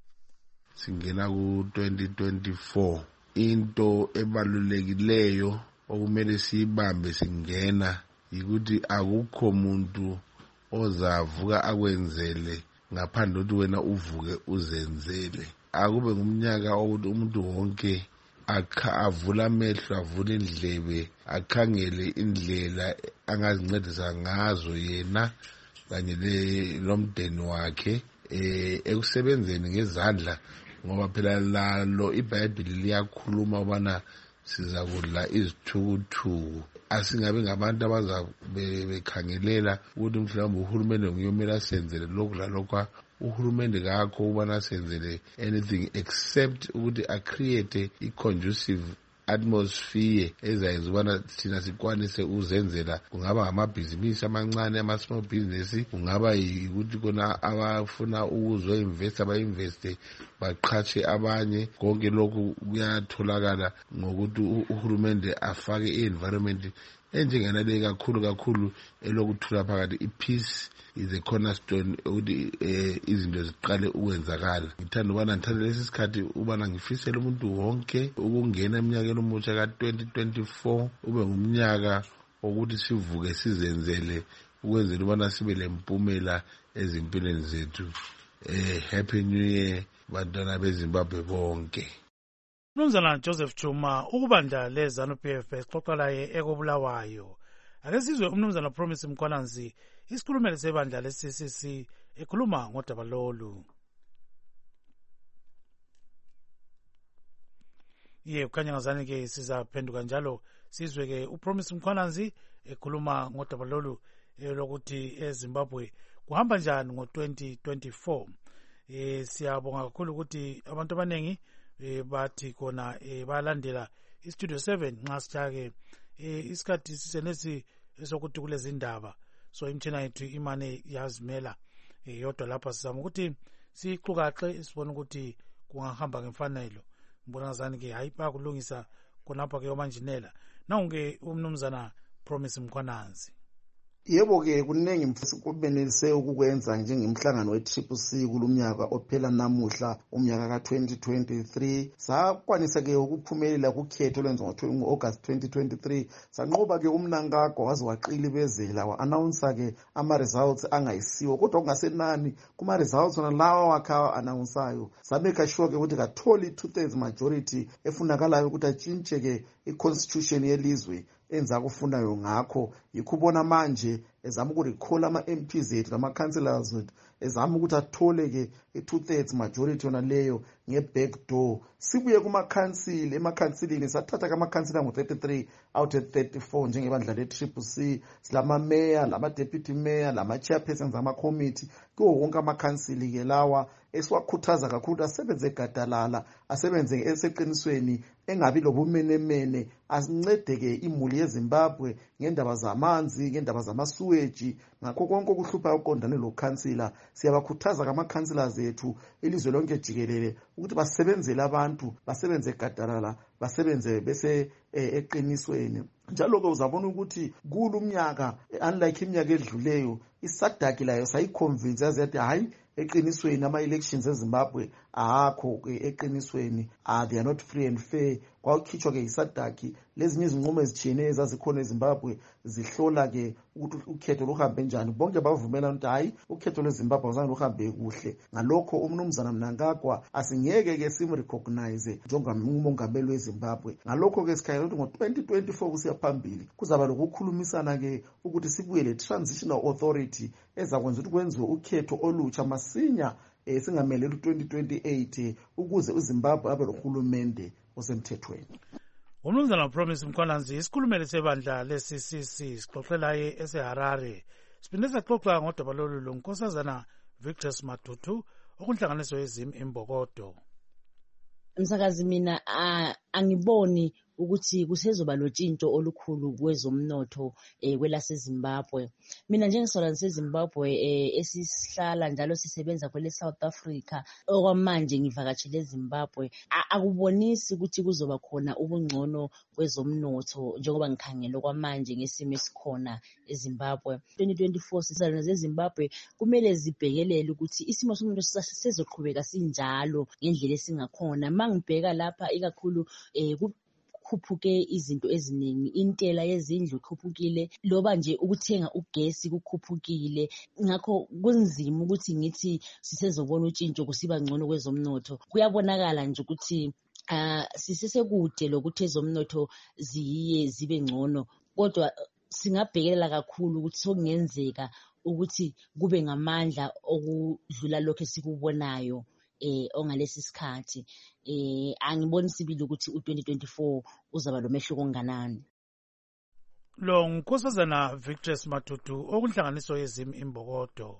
Singena ku twenty twenty-four into ebalulekileyo okumele siyibambe singena ukuthi akukho umuntu ozavuka akwenzele ngaphandle ukuthi wena uvuke uzenzele. Akube ngumnyaka ukuthi umuntu wonke avula amehlo avula indlebe akhangele indlela angazincedisa ngazo yena kanye lomndeni wakhe eh ekusebenzeni ngezandla ngoba phela lalo iBhayibheli liyakhuluma ubana siza kudla izithukuthuku. Asingabe ngabantu abaza bekhangelela ukuthi mhlawumbe uhulumende ngiyomela senzele lokhu lalokho. Uhulumende kakho ubana senzele anything except ukuthi a create a conducive atmosphere ezayenza ubana thina sikwanise uzenzela. Kungaba ngamabhizinisi amancane ama-small business, kungaba ukuthi kona abafuna ukuzo invest abainveste baqhatshe abanye. Konke lokhu kuyatholakala ngokuthi uhulumende afake i-environment enjenganale kakhulu kakhulu elokuthula phakathi. I-peace is a cornerstone ukuthi izinto ziqale ukwenzakala. Ngithanda ubana ngithanda lesi sikhathi ubana ngifisela umuntu wonke ukungena eminyakeni omutsha ka twenty twenty-four ube ngumnyaka ukuthi sivuke sizenzele ukwenzela ubana sibe lempumela ezimpilweni zethu. Eh happy new year bantwana beZimbabwe bonke. Mnumzana Joseph Juma ukubandla leZANU-P F exoxa laye ekobulawayo. Ake sizwe umnumzana Promise Mkhwananzi isikhulumeli sebandla le-C C C ekhuluma ngodaba lolu. Ye kukhanya ngazani ke sizaphenduka njalo sizwe ke uPromise Mkhwananzi ekhuluma ngodaba lolu lokuthi eZimbabwe kuhamba njani ngo twenty twenty-four. Eh siyabonga kakhulu ukuthi abantu abanengi eh bathi khona eh balandela istudio seven nxa sithake eh, isikhathi sisenesi sokuthi kulezi ndaba so imthina yethu imane yazimela eh, yodwa lapha sizama ukuthi siqhukaxe sibone ukuthi kungahamba ngemfanelo mbonakazani ke hayi bakulungisa khonapha ke omanjinela nawunke umnumzana Promise Mkhwananzi. Yebo-ke kuningi mfisi kubenelise ukukwenza njengemhlangano we-Triple C kulumnyaka ophela namuhla umnyaka ka-twenty twenty-three. Sakwanisa-ke ukuphumelela kukhetho olwenziwa ngo-August twenty twenty-three. Sanqoba-ke umnankagwa waze waqilibezela wa-announsa-ke ama-results angayisiwo kodwa kungasenani kuma-results wona lawa wakha awa-announsayo. Sameka sure-ke ukuthi katholi two-thirds majority efunakalayo ukuthi atshintshe-ke i-constitution yelizwe enza kufunayo ngakho yikho ubona manje ezama ukurecall ama-M Ps ethu nama-councillors wethu ezama ukuthi athole-ke i-two-thirds majority yona leyo nge-back door. Sibuye kuma-council emakhansilini sathatha-ke amakhansila ngu-thirty-three out of thirty-four njengebandla le-Triple C. Silama-mayor lama-deputy mayor lama-chairpersons ama-committee kuwo wonke amakhansili-ke lawa esiwakhuthaza kakhulu asebenze gadalala asebenze eseqinisweni engabi lobumenemene asincede-ke imuli yeZimbabwe ngendaba zamanzi ngendaba zamasuweji ngakho konke okuhlupha uqondane lokhansila. Siyabakhuthaza kamakhansila ethu elizwe lonke jikelele ukuthi basebenzele abantu basebenze gadalala basebenze bese eqinisweni. Njalo-ke uzabona ukuthi kulumnyaka unlike iminyaka edluleyo isadaki layo sayiconvince yazi yathi hayi eqinisweni ama-elections eZimbabwe akho eqinisweni ah they are not free and fair. Kwakhitshwa-ke isadaki lezinye izinqumo ezitshiyeneyo ezazikhona eZimbabwe zihlola-ke ukuthi ukhetho luhambe njani. Bonke bavumela ukuthi hayi ukhetho lweZimbabwe azange luhambe kuhle. Ngalokho umnumzana Mnangagwa asingeke-ke simrecognize njengomongameli weZimbabwe. Ngalokho-ke sikhangela ukuthi ngo-twenty twenty-four kusiya phambili kuzaba lokukhulumisana-ke ukuthi sibuye le-transitional authority ezakwenza ukuthi kwenziwe ukhetho olutsha masinya eh, singameleli twenty twenty-eight ukuze uZimbabwe abe lohulumende osemthethweni. Umnumzana Promise Mkhwananzi isikhulumeli sebandla le-C C C sixoxelaye eseHarare siphinde saxoxa ngodaba lolu lonkosazana Victus Matutu okunhlanganiso yezim imbokodo. Msakazi mina angiboni ukuthi kusezoba lotshintsho olukhulu kwezomnotho eh kwelaseZimbabwe. Mina njengesolani seZimbabwe eh esihlala njalo sisebenza kwele South Africa okwamanje ngivakatshele eZimbabwe akubonisi ukuthi kuzoba khona ubungcono kwezomnotho njengoba ngikhangela kwamanje ngesimo esikhona eZimbabwe. twenty twenty-four sizalwane zeZimbabwe kumele zibhekelele ukuthi isimo somnotho sizoqhubeka sinjalo ngendlela esingakhona. Mangibheka lapha ikakhulu eh kukhuphuke izinto eziningi, intela yezindlu ikhuphukile, loba nje ukuthenga ugesi kukhuphukile. Ngakho kunzima ukuthi ngithi sisezobona utshintsho kusiba ngcono kwezomnotho. Kuyabonakala nje ukuthi ah sisesekude lokuthi ezomnotho ziye zibe ngcono, kodwa singabhekelela kakhulu ukuthi sokungenzeka ukuthi kube ngamandla okudlula lokho esikubonayo eh ongalesi sikhathi. Eh angiboni sibili ukuthi u twenty twenty-four uzaba lo mehluko onganani. Lo nkosazana Victus Matutu okunhlanganiso yezim imbokodo.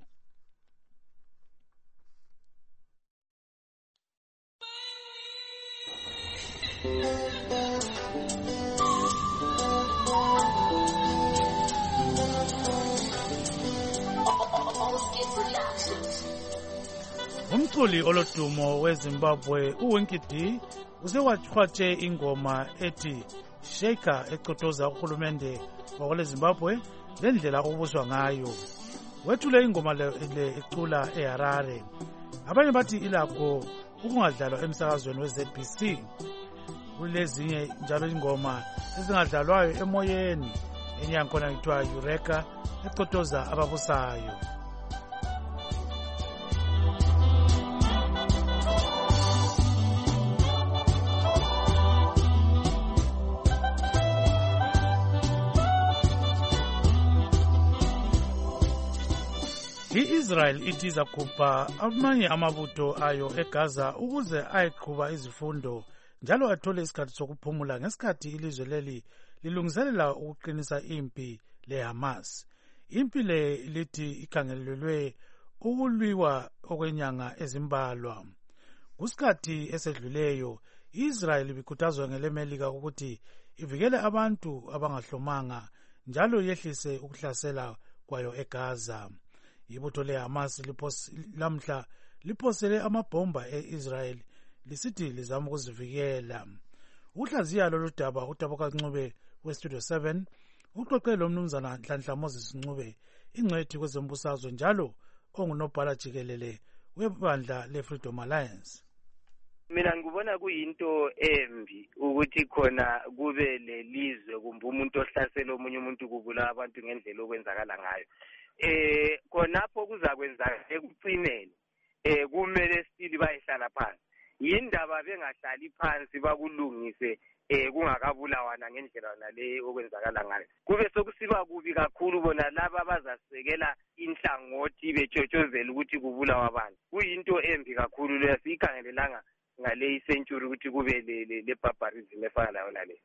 Umculi olodumo weZimbabwe uWinky D usewachwatshe ingoma ethi Shaker ecotoza uhulumende wakwele Zimbabwe lendlela obuswa ngayo. Wethule ingoma le icula eHarare. Abanye bathi ilakho ukungadlalwa emsakazweni we-Z B C. Kulezinye njalo ingoma ezingadlalwayo emoyeni enyankona ithiwa Eureka ecotoza ababusayo. I-Israel ithi izakhupha amanye amabutho ayo eGaza ukuze ayeqhuba izifundo njalo athole isikhathi sokuphumula ngesikhathi ilizwe leli lilungiselela ukuqinisa impi leHamas. Impi le lithi ikhangelelwe ukulwiwa okwenyanga ezimbalwa. Kusikhathi esedluleyo i-Israel ibikhuthazwa ngelemelika ukuthi ivikele abantu abangahlomanga njalo yehlise ukuhlasela kwayo eGaza. Ibutho leHamas lamhla liphosele amabhomba e-Israel lisithi lizama ukuzivikela. Ukuhlaziya lolu daba uTaboka Ncube weStudio seven uxoxe lo mnumzana Nhlanhla Moses Ncube, ingcwethi kwezombusazwe njalo ongunobhala jikelele webandla le-Freedom Alliance. Mina ngibona kuyinto embi ukuthi khona kube lelizwe kumbe umuntu ohlasela omunye umuntu kubula abantu ngendlela okwenzakala ngayo. Eh khonapho kuzakwenzaka ekucineni eh kumele still bayihlala phansi. Yindaba bengahlali phansi bakulungise eh kungakabulawana ngendlela nale okwenzakala ngayo. Kube sokusiba kubi kakhulu bona laba abazasekela inhlangothi betshotshozela ukuthi kubulawa abantu. Kuyinto embi kakhulu leyo, sikhangelelanga ngale century ukuthi kube le barbarism efana nayo nale.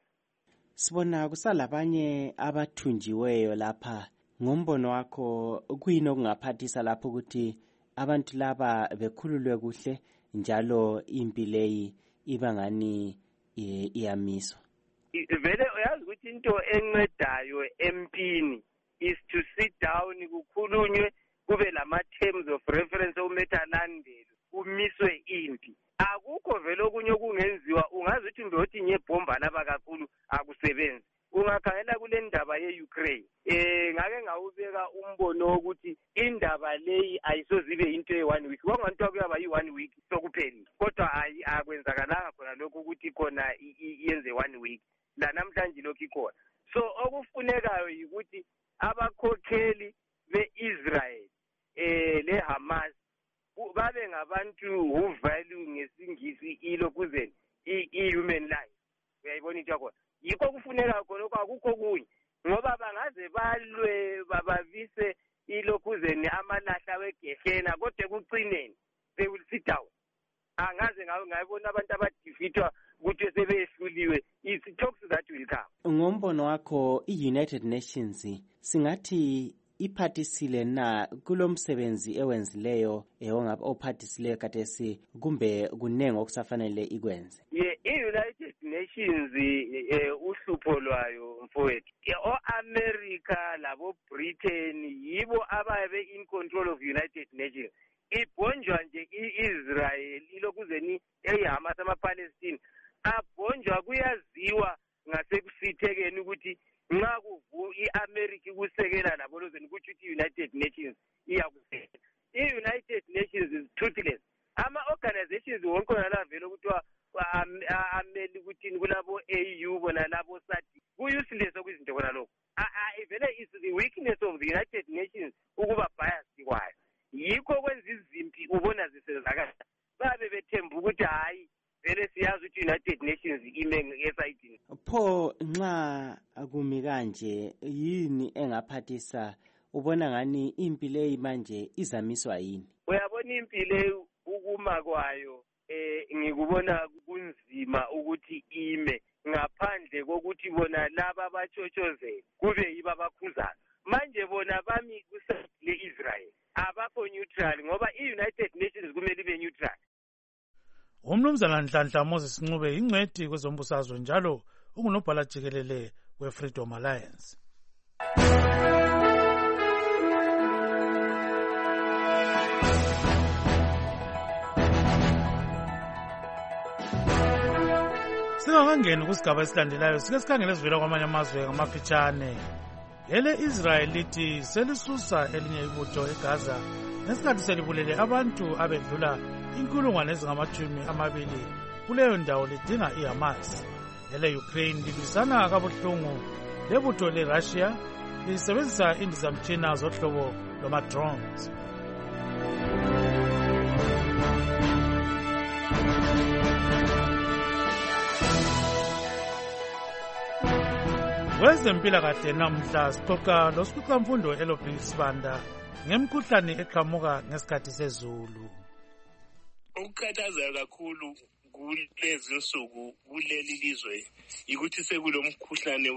Sibona kusalabanye abathunjiweyo lapha. Ngombono wakho kuyini okungaphathisa lapho ukuthi abantu laba bekhululwe kuhle njalo impi leyi ibangani iyamiswa? Vele uyazi ukuthi into encedayo empini is to sit down kukhulunywe, kube lama terms of reference okumetalandelo, kumiswe impi. Akukho vele okunye okungenziwa. Ungazi ukuthi ndothi ngebhomba laba kakhulu akusebenzi. Ungakhangela kule ndaba ye-Ukraine eh ngake ngawubeka umbono ukuthi indaba leyi ayisozibe into ye-one week. Kwangantwa kuyaba yi-one week sokuphelile, kodwa akwenzakalanga khona lokho ukuthi khona yenze one week la namhlanje lokho ikhona. So okufunekayo ukuthi abakhokheli be-Israel eh le-Hamas babe ngabantu who value ngesingisi ilokuzeni i-human life. Uyayibona into yakho. Yikho kufuneka khona lokho, akukho kunye, ngoba bangaze balwe babavise ilokuzeni amalahla wegehena kodwa kucineni they will sit down. Angaze ngayibona abantu abadefeatwa ukuthi sebehluliwe. It's talks that will come. Ngombono wakho i-United Nations singathi iphathisile na kulomsebenzi ewenzileyo ewongabe ophathisileyo kathesi kumbe kunenge okusafanele ikwenze? Ye i-United Nations eh uhlupho lwayo mfowethu. O-America labo Britain yibo ababe in control of United Nations. Ibhonjwa nje i-Israel ilokuzeni eyiHamas ama-Palestine abhonjwa kuyaziwa ngasekusithekeni ukuthi nxa kuvu i-America kusekela labo lozeni kuthi i-United Nations iyakusekela. I-United Nations is toothless. Ama-organizations wonke nala vele ukuthiwa ameli ukuthi kulabo A U bona labo SADC ku-useless okuzinto kona lokho. Vele is the weakness of the United Nations ukuba biased kwayo. Yikho kwenza izimpi ubona zisenzakala. Babe bethemba ukuthi hayi vele siyazi ukuthi United Nations ime esayidini. Pho nxa akumi kanje yini engaphathisa ubona ngani impi leyi manje izamiswa yini? Uyabona impi leyi ukuma kwayo eh ngikubona kunzima ukuthi ime ngaphandle kokuthi bona laba abatshotshozela kube yiba bakhuzayo. Manje bona bami kusayidi le-Israel abakho neutral ngoba i-United Nations kumele ibe neutral. Umnumzana Nhlanhla Moses Ncube ingcwethi kwezombusazwe njalo ungunobhala jikelele we-Freedom Alliance. Singakangeni kusigaba esilandelayo sike sikhangele sivela kwamanye amazwe ngamafitshane. Ele Israel lithi selisusa elinye ibutho eGaza ngesikhathi selibulele abantu abedlula inkulungwane ezingamashumi amabili kuleyo ndawo lidinga iHamas. Ele Ukraine libisana kabuhlungu lebutho leRussia lisebenzisa indizamtshina zohlobo lwama-drones. Wezempilakahle namhla sixoxa losikhwamfundo eLobhili Sibanda ngemikhuhlane eqhamuka ngesikhathi sezulu. Ukukhathaza kakhulu kulezi nsuku kuleli lizwe ukuthi sekulomkhuhlane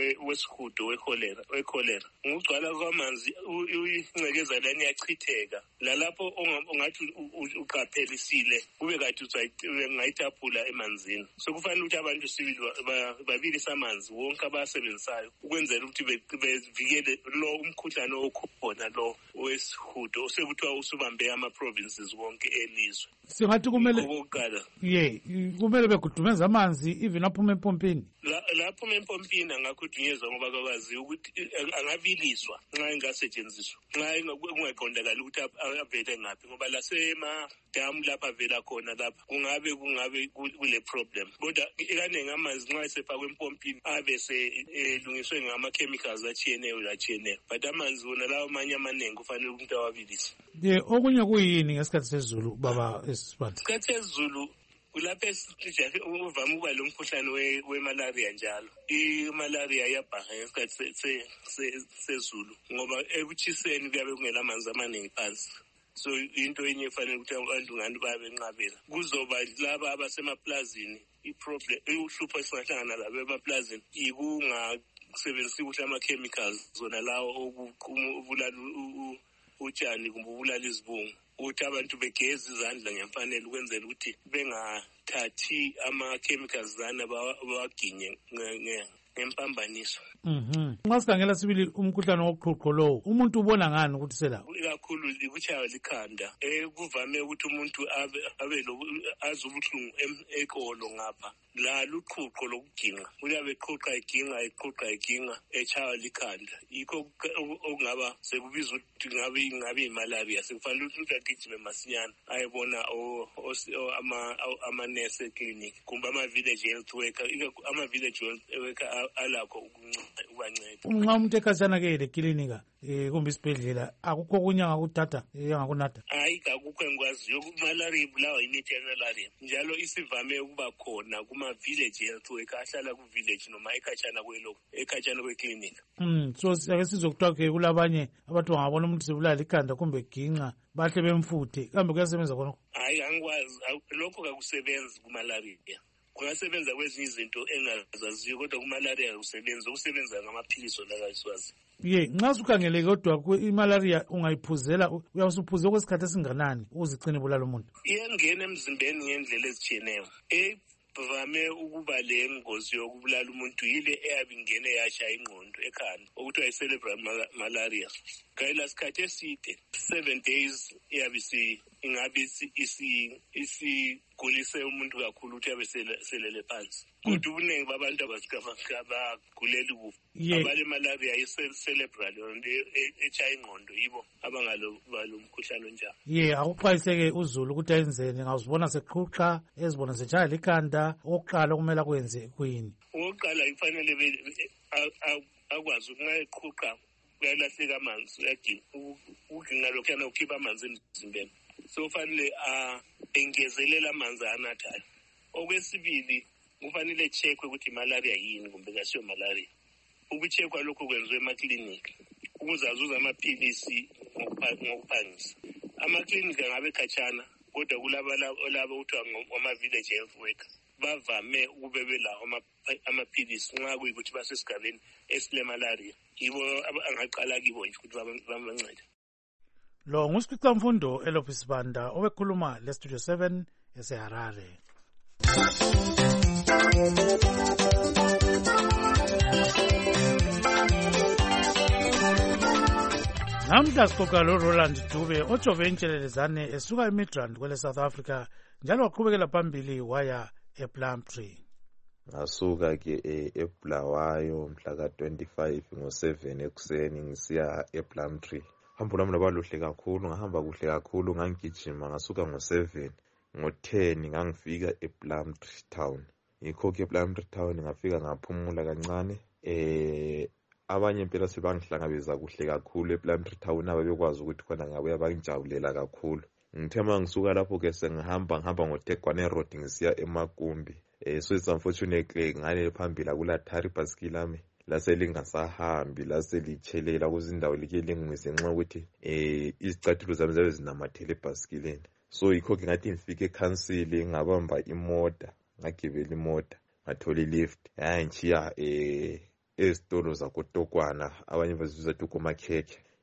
wesihudo wekholera wekholera ngokugcwala kwamanzi ingcekeza lani yachitheka lalapho ungathi uqaphelisile kube kathi ungayitaphula emanzini. So kufanele ukuthi abantu sibili babilise amanzi wonke abasebenzisayo ukwenzela ukuthi bevikele lo umkhuhlane okhona lo wesihudo osekuthiwa usubambe ama-provinces wonke elizwe. Singathi kumele okokuqala ye kumele begudumeza amanzi even aphuma empompini. Laphuma empompini angakhudunyezwa ngoba kakwazi ukuthi angabiliswa nxa engasetshenziswa nxa kungaqondakali ukuthi avele ngaphi ngoba lasemadamu lapha avela khona lapha kungabe kungabe kule problem. Kodwa ikaningi amanzi nxa esefakwe empompini abe selungiswe ngama-chemicals atshiyeneyo atshiyeneyo, but amanzi wona lawo amanye amaningi kufanele ukuthi awabilise. Ye okunye kuyini ngesikhathi sezulu baba esibani? Isikhathi sezulu kulapho uvame ukuba lo mkhuhlane wemalaria njalo. Imalaria iyabhaha ngesikhathi sezulu ngoba ekutshiseni kuyabe kungela amanzi amaningi phansi. So into enye efanele ukuthi abantu ngani babe benqabela kuzoba laba abasemaplazini. I-problem uhlupho esingahlangana labo emaplazini ikungasebenzisi kuhle ama-chemicals zona lawo okubulala utshani kumbe ubulala izibungu, ukuthi abantu begeze izandla ngemfanele ukwenzela ukuthi bengathathi ama-chemicals zana bawaginye ngempambaniso. Mhm. Nxa sikhangela sibili umkhuhlane woqhuqho lowo umuntu ubona ngani ukuthi selawo? Kakhulu likutshaywa likhanda. Eh kuvame ukuthi umuntu abe abe azubuhlungu ekolo ngapha. La luqhuqho lokuginqa. Uyabe eqhuqa eginqa eqhuqa eginqa echaywa likhanda. Yikho okungaba sekubizwa ukuthi ngabe ingabe imalaria. Sekufanele ukuthi agijime masinyana ayebona ama ama nurse clinic kumbe ama village health worker. Ama village health worker alakho ukubanceda. Nxa umuntu ekhatshana ke le klinika eh kumbe isibhedlela akukho kunye angakuthatha engakunatha? Hayi akukho engikwaziyo. Malaria ibulawa imithi yemalaria njalo isivame ukuba khona kuma village health worker ahlala ku village noma ekhatshana kwelo ekhatshana kweklinika. Mm so sake sizokuthiwa ke kulabanye abantu bangabona umuntu sebulala ikhanda kumbe ginqa bahle bemfuthe kambe kuyasebenza khona? Hayi angikwazi lokho kakusebenzi kumalaria. Kungasebenza kwezinye izinto engazaziyo kodwa kumalaria akusebenzi. Ukusebenza ngamaphilisi olakayiswazi. Ye nxa sukhangele kodwa imalaria ungayiphuzela uyawusuphuza okwesikhathi esinganani uzigcine bulala umuntu? Iyangena emzimbeni ngendlela ezitshiyeneyo. Vame ukuba le ngozi yokubulala umuntu yile eyabe ingene yasha ingqondo ekhanda okuthiwa yi-cerebral malaria. Kayila sikhathi eside seven days iyabe ingabe isigulise umuntu kakhulu ukuthi yabe selele phansi. Kodwa ubuningi babantu abagulela ukufa abale malaria yi-cerebral echaya ingqondo yibo abangalo balo mkhuhlane onjalo. Ye akuxwayiseke uzulu ukuthi ayenzeni ngazibona seqhuqa ezibona sechaya likhanda oqala kumele akwenze kuyini? Oqala ifanele akwazi ukungayiqhuqa uyalahleka amanzi uyagina uginqa lokhuyana ukhipha amanzi emzimbeni. So fanele engezelela amanzi anathayo. Okwesibili kufanele checkwe ukuthi malaria yini kumbe kasiyo malaria. Ukucheckwa lokho kwenziwe emaklinikhi ukuzazuza amaphilisi ngokuphangisa. Amaklinikhi angabe khatshana kodwa kulaba labo uthiwa ama-village health worker bavame ukube belawo amaphilisi nxa kuyikuthi basesigabeni esile malaria. Yibo angaqala kibo nje ukuthi babancede. Lo nguSifica Mfundo Elopis Banda obekhuluma le Studio seven eseHarare. Namhla sixoxa lo Roland Dube ojove intshelelezane esuka eMidrand kwele South Africa njalo waqhubekela phambili waya ePlumtree. Ngasuka ke eBulawayo mhla ka twenty-five ngo seven ekuseni ngisiya ePlumtree. Hambo lami laba luhle kakhulu, ngahamba kuhle kakhulu, ngangigijima ngasuka ngo seven ngo ten ngangifika ePlumtree town. Yikho ke ePlumtree town ngafika ngaphumula kancane. Eh abanye impela sebangihlangabeza kuhle kakhulu ePlumtree town ababekwazi ukuthi khona ngabuya bangijabulela kakhulu. Ngithema ngisuka lapho ke sengihamba ngihamba ngoTegwane Road ngisiya eMakumbi. Eh so it's unfortunately ngale phambili akulathari basikili lami laselingasahambi laselichelela kuzindawo like lingimise nxa ukuthi eh izicathulo zami zabe zinamathele ebhasikileni. So yikho ke ngathi ngifike eCouncil ngabamba imota ngagibela imota ngathola ilift yangichiya eh ezitolo zakotokwana abanye bazibiza ukuthi kumakhekhe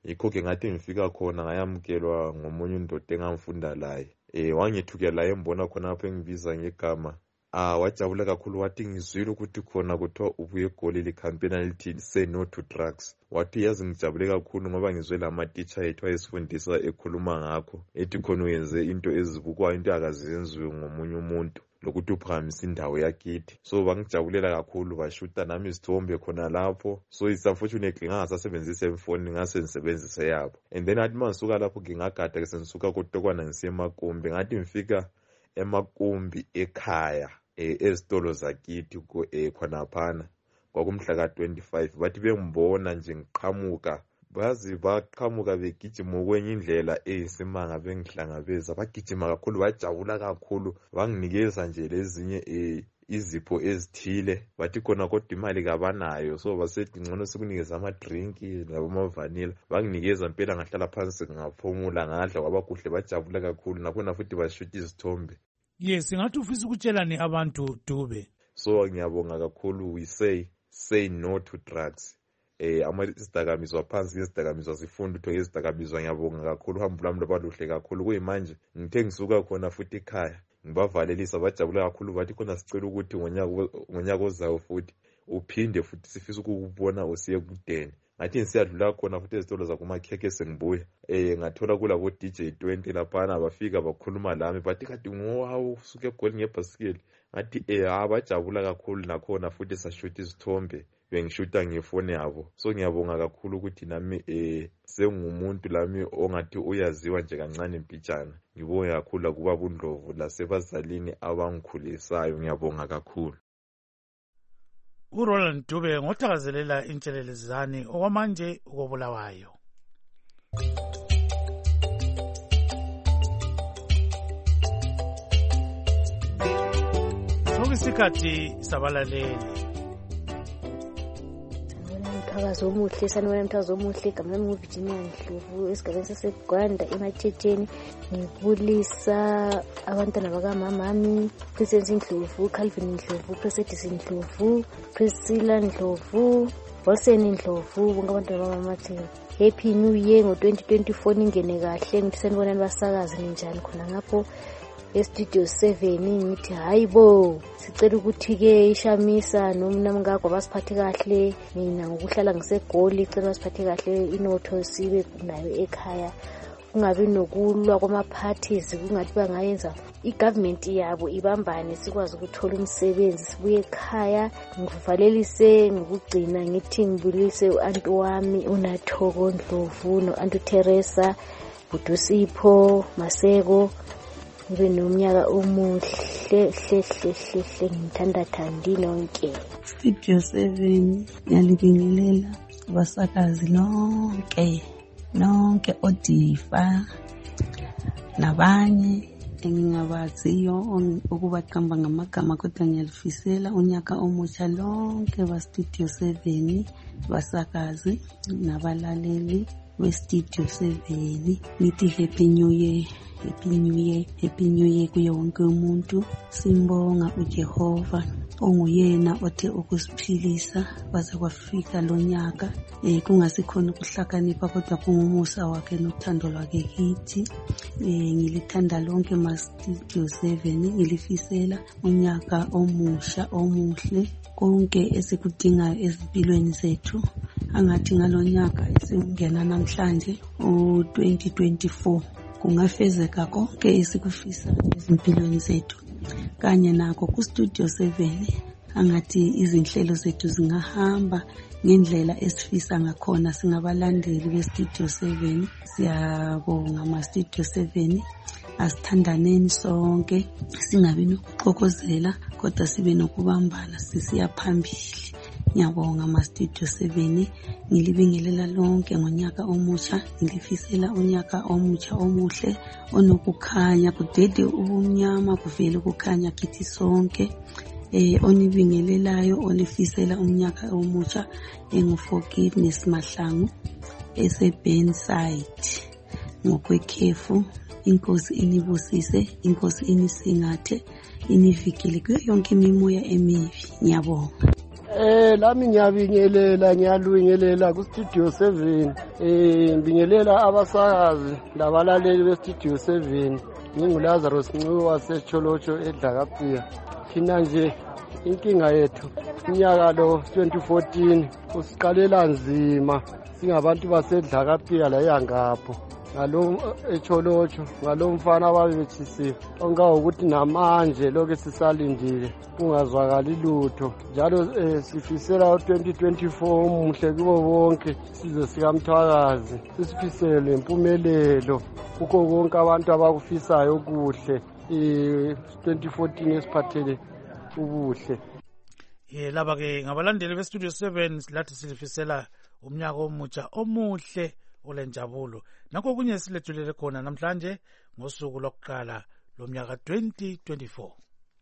yikho-ke ngathi ngifika khona ngayamukelwa ngomunye undoda engangifunda laye um wangithukela embona khonapho engibiza ngegama ah wajabula kakhulu wathi ngizwile ukuthi khona kuthiwa ubuye egoli likhampeni elithi say no to drugs. Wathi yazi ngijabule kakhulu ngoba ngizwe lamatitsha ethu ayesifundisa ekhuluma ngakho ethi khona uyenze into ezibukwayo, into akazenziwe ngomunye umuntu lokuthi uphakamisa indawo yakithi. So bangijabulela kakhulu, bashuta nami izithombe khona lapho. So it's unfortunately ngangasasebenzisa emfoni, ngase ngisebenzise yabo. And then athi mangisuka lapho ngingagada ke sengisuka koTokwana ngisiya eMakumbi. Ngathi ngifika eMakumbi ekhaya ezitolo zakithi khonaphana kwakumhla ka twenty-five, bathi bengibona nje ngiqhamuka, bazi baqhamuka begijima kwenye indlela eyisimanga, bengihlangabeza bagijima kakhulu, bajabula kakhulu, banginikeza nje lezinye izipho ezithile, bathi khona kodwa imali kabanayo. So basethi ngcono sikunikeza ama-drink labama-vanilla, banginikeza mpela, ngahlala phansi ngaphumula, ngadla kwaba kuhle, bajabula kakhulu. Nakhona futhi bashuta izithombe. Yes, ngathi ufisa ukutshelani abantu Dube? So ngiyabonga kakhulu. We say say no to drugs. Eh ama isidakamizwa phansi ngesidakamizwa sifunda utho ngesidakamizwa. Ngiyabonga kakhulu, uhambo lwami lwabaluhle kakhulu. Kuyimanje ngithe ngisuka khona futhi ekhaya ngibavalelisa, bajabula kakhulu, bathi khona sicela ukuthi ngonyaka ngonyaka ozayo futhi uphinde futhi sifisa ukukubona usiye kudeni. Ngathi siyadlula khona futhi ezitolo zakumakheke sengibuya eh ngathola kulabo D J twenty laphana, bafika bakhuluma lami, bathi kade ngowawu usuke egoli ngebhasikeli. Ngathi eh abajabula kakhulu, nakhona futhi sashuta izithombe, bengishuta ngefoni yabo. So ngiyabonga kakhulu ukuthi nami eh sengumuntu lami ongathi uyaziwa nje kancane empitshana. Ngibonga kakhulu kuba buNdlovu lasebazalini abangikhulisayo, ngiyabonga kakhulu. uRoland Dube ngothakazelela intshelelezane okwamanje ukobulawayo. Sokusikhathi sabalaleli. Umthakazo omuhle, sanibona umthakazo omuhle, igama lami nguVirginia Ndlovu, esigabeni saseGwanda eMathetsheni. Ngibulisa abantwana bakamamami, Princess Ndlovu, Calvin Ndlovu, President Ndlovu, Priscilla Ndlovu, Wilson Ndlovu, bonke abantwana bamamathi happy new year ngo twenty twenty-four. Ningene kahle, ngithi sanibona nibasakazi ninjani khona ngapho estudio seven. Ngithi hayibo, sicela ukuthi ke ishamisa nomnamngakho basiphathe kahle, mina ngokuhlala ngisegoli cela basiphathe kahle, inotho sibe nayo ekhaya, kungabi nokulwa kwama-parties, kungathi bangayenza i-government yabo ibambane, sikwazi ukuthola umsebenzi sibuye ekhaya. Ngivalelise ngokugcina ngithi ngibulise u-anti wami uNathoko Ndlovu no-anti Teresa Budusipho Maseko, ngibe nomnyaka omuhle hle hle hle hle, ngithanda thandi nonke. Studio seven ngiyalibingelela abasakazi nonke nonke odifa nabanye engingabaziyo ukubaqamba ngamagama, kodwa ngiyalifisela unyaka omutsha lonke ba-Studio seven, basakazi nabalaleli be-Studio seven. Ngithi happy new year, happy new year, happy new year kuye wonke umuntu. Simbonga uJehova onguyena othe ukusiphilisa baze kwafika lo nyaka, eh kungasikhona ukuhlakanipha kodwa kungumusa wakhe nothando lwakhe kithi. Eh ngilithanda lonke ma-Studio seven, ngilifisela unyaka omusha omuhle, konke esikudingayo ezimpilweni zethu, angathi ngalonyaka esingena namhlanje u twenty twenty-four kungafezeka konke esikufisa ezimpilweni zethu. Kanye nako ku-Studio seven angathi izinhlelo zethu zingahamba ngendlela esifisa ngakhona singabalandeli be-Studio seven. Siyabonga ma-Studio seven, asithandaneni sonke, singabi nokuxokozela kodwa sibe nokubambana sisiya phambili. Ngiyabonga ma-Studio seven, ngilibingelela lonke ngonyaka omutsha, ngilifisela unyaka omutsha omuhle onokukhanya, kudede ubumnyama kuvele ukukhanya kithi sonke. Eh onibingelelayo onifisela unyaka omutsha engu-Forgiveness Mahlangu ese-Burnside ngokwekhefu. Inkosi inibusise, inkosi inisingathe, inivikele kuyo yonke imimoya emibi. Ngiyabonga. Eh lami ngiyabingelela ngiyalungelela ku Studio seven. Eh ngibingelela abasakazi labalaleli be Studio seven. NginguLazarus Ncube waseCholocho eDlakapiya. Thina nje inkinga yethu unyaka lo twenty fourteen usiqalela nzima singabantu baseDlakapiya la yangapho. Ngalo eCholocho ngalomfana ababethisiwe onga ukuthi namanje lokho sisalindile kungazwakali lutho njalo eh, sifisela twenty twenty-four umuhle kubo bonke size sikamthwakazi sisifisele impumelelo ukho konke abantu abakufisayo kuhle eh twenty fourteen esiphathele ubuhle. Ye laba ke ngabalandeli be Studio seven lathi silifisela umnyaka omutsha omuhle olenjabulo nakho kunye silethulele khona namhlanje ngosuku lokuqala lomnyaka twenty twenty-four.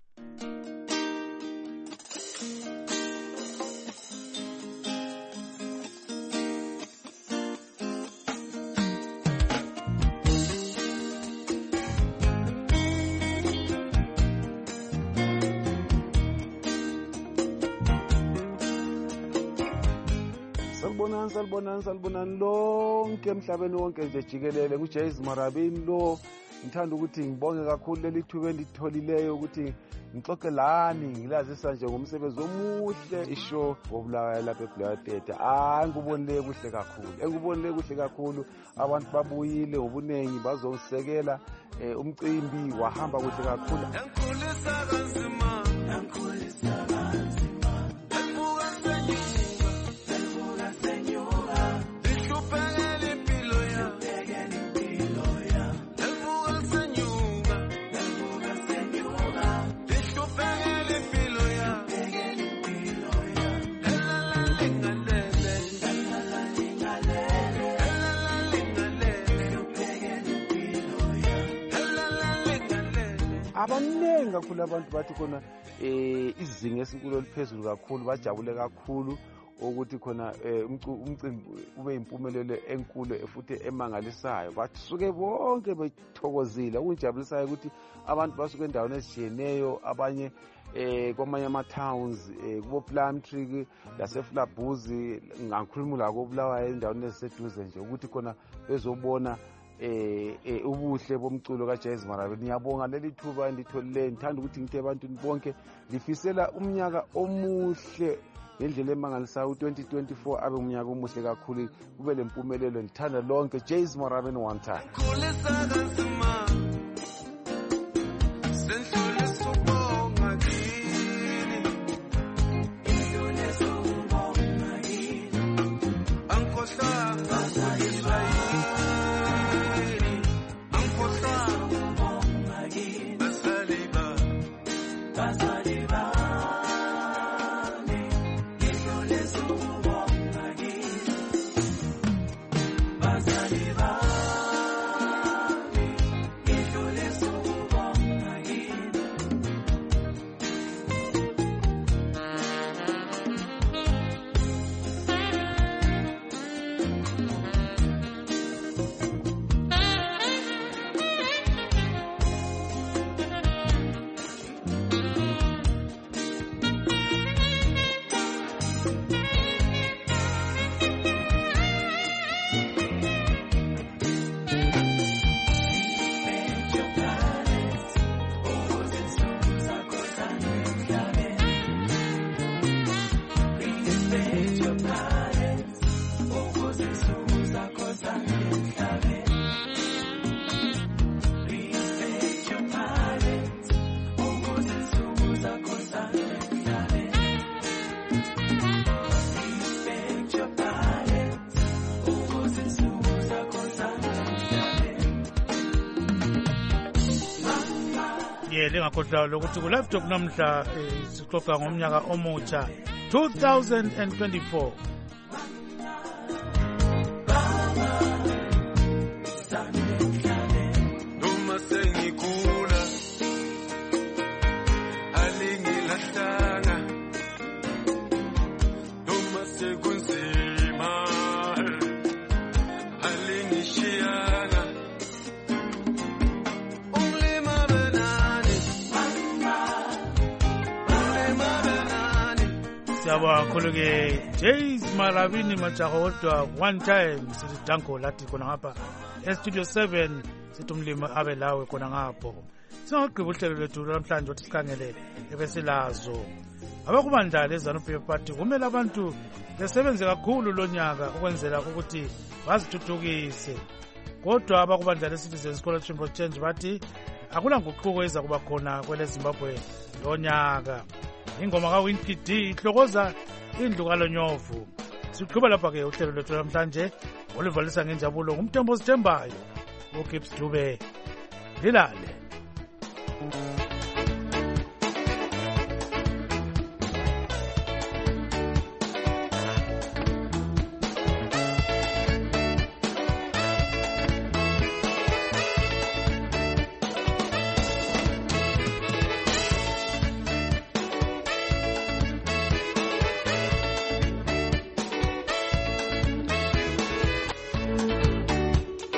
Salibonani salibonani salibonani lonke emhlabeni wonke nje jikelele kuJays Marabeni lo ngithanda ukuthi ngibonge kakhulu leli thuba elitholileyo ukuthi ngixoxe lani ngilazisa nje ngomsebenzi omuhle ishow wobulawayo lapha eBulawayo Tete. Ah ngikubonile kuhle kakhulu engikubonile kuhle kakhulu abantu babuyile ubunengi bazongisekela umcimbi wahamba kuhle kakhulu. Enkulisa kanzima enkulisa kanzima abaningi kakhulu abantu bathi khona eh izinga esinkulu eliphezulu kakhulu bajabule kakhulu ukuthi khona umcimbi ube impumelelo enkulu futhi emangalisayo basuke bonke bethokozile ukunjabulisayo ukuthi abantu basuke endaweni ezishiyeneyo abanye eh kwamanye ama towns kubo Plumtree laseFlabuzi ngakhuluma la koBulawayo endaweni eziseduze nje ukuthi khona bezobona eh ubuhle bomculo kaJays Marabeni. Ngiyabonga leli thuba enditholile ngithanda ukuthi ngithe abantu bonke lifisela umnyaka omuhle ngendlela emangalisayo twenty twenty-four abe umnyaka omuhle kakhulu kube lempumelelo ngithanda lonke Jays Marabeni one time. lingakhohlwa lokuthi ku live talk namhla sixoxa ngomnyaka omutsha two thousand twenty-four. Siyabonga kakhulu-ke James Malabini majaha kodwa one time sithi danko lathi khona ngapha estudio seven sithi umlimi abe lawe khona ngapho. Singagqiba uhlelo lwethu namhlanje ukuthi sikhangele ebesilazo. Abakubandla lezanu P F Party kumele abantu besebenze kakhulu lonyaka ukwenzela ukuthi bazithuthukise. Kodwa abakubandla le-Citizens Coalition for Change bathi akula nguquko eza kuba khona kwele Zimbabwe lonyaka. Ingoma ka Winky D ihlokoza indlu kalonyovu. Siqhubeka lapha ke uhlelo lwethu namhlanje olivalisa ngenjabulo ngumthembo sithembayo uGibbs Dube. Lilale.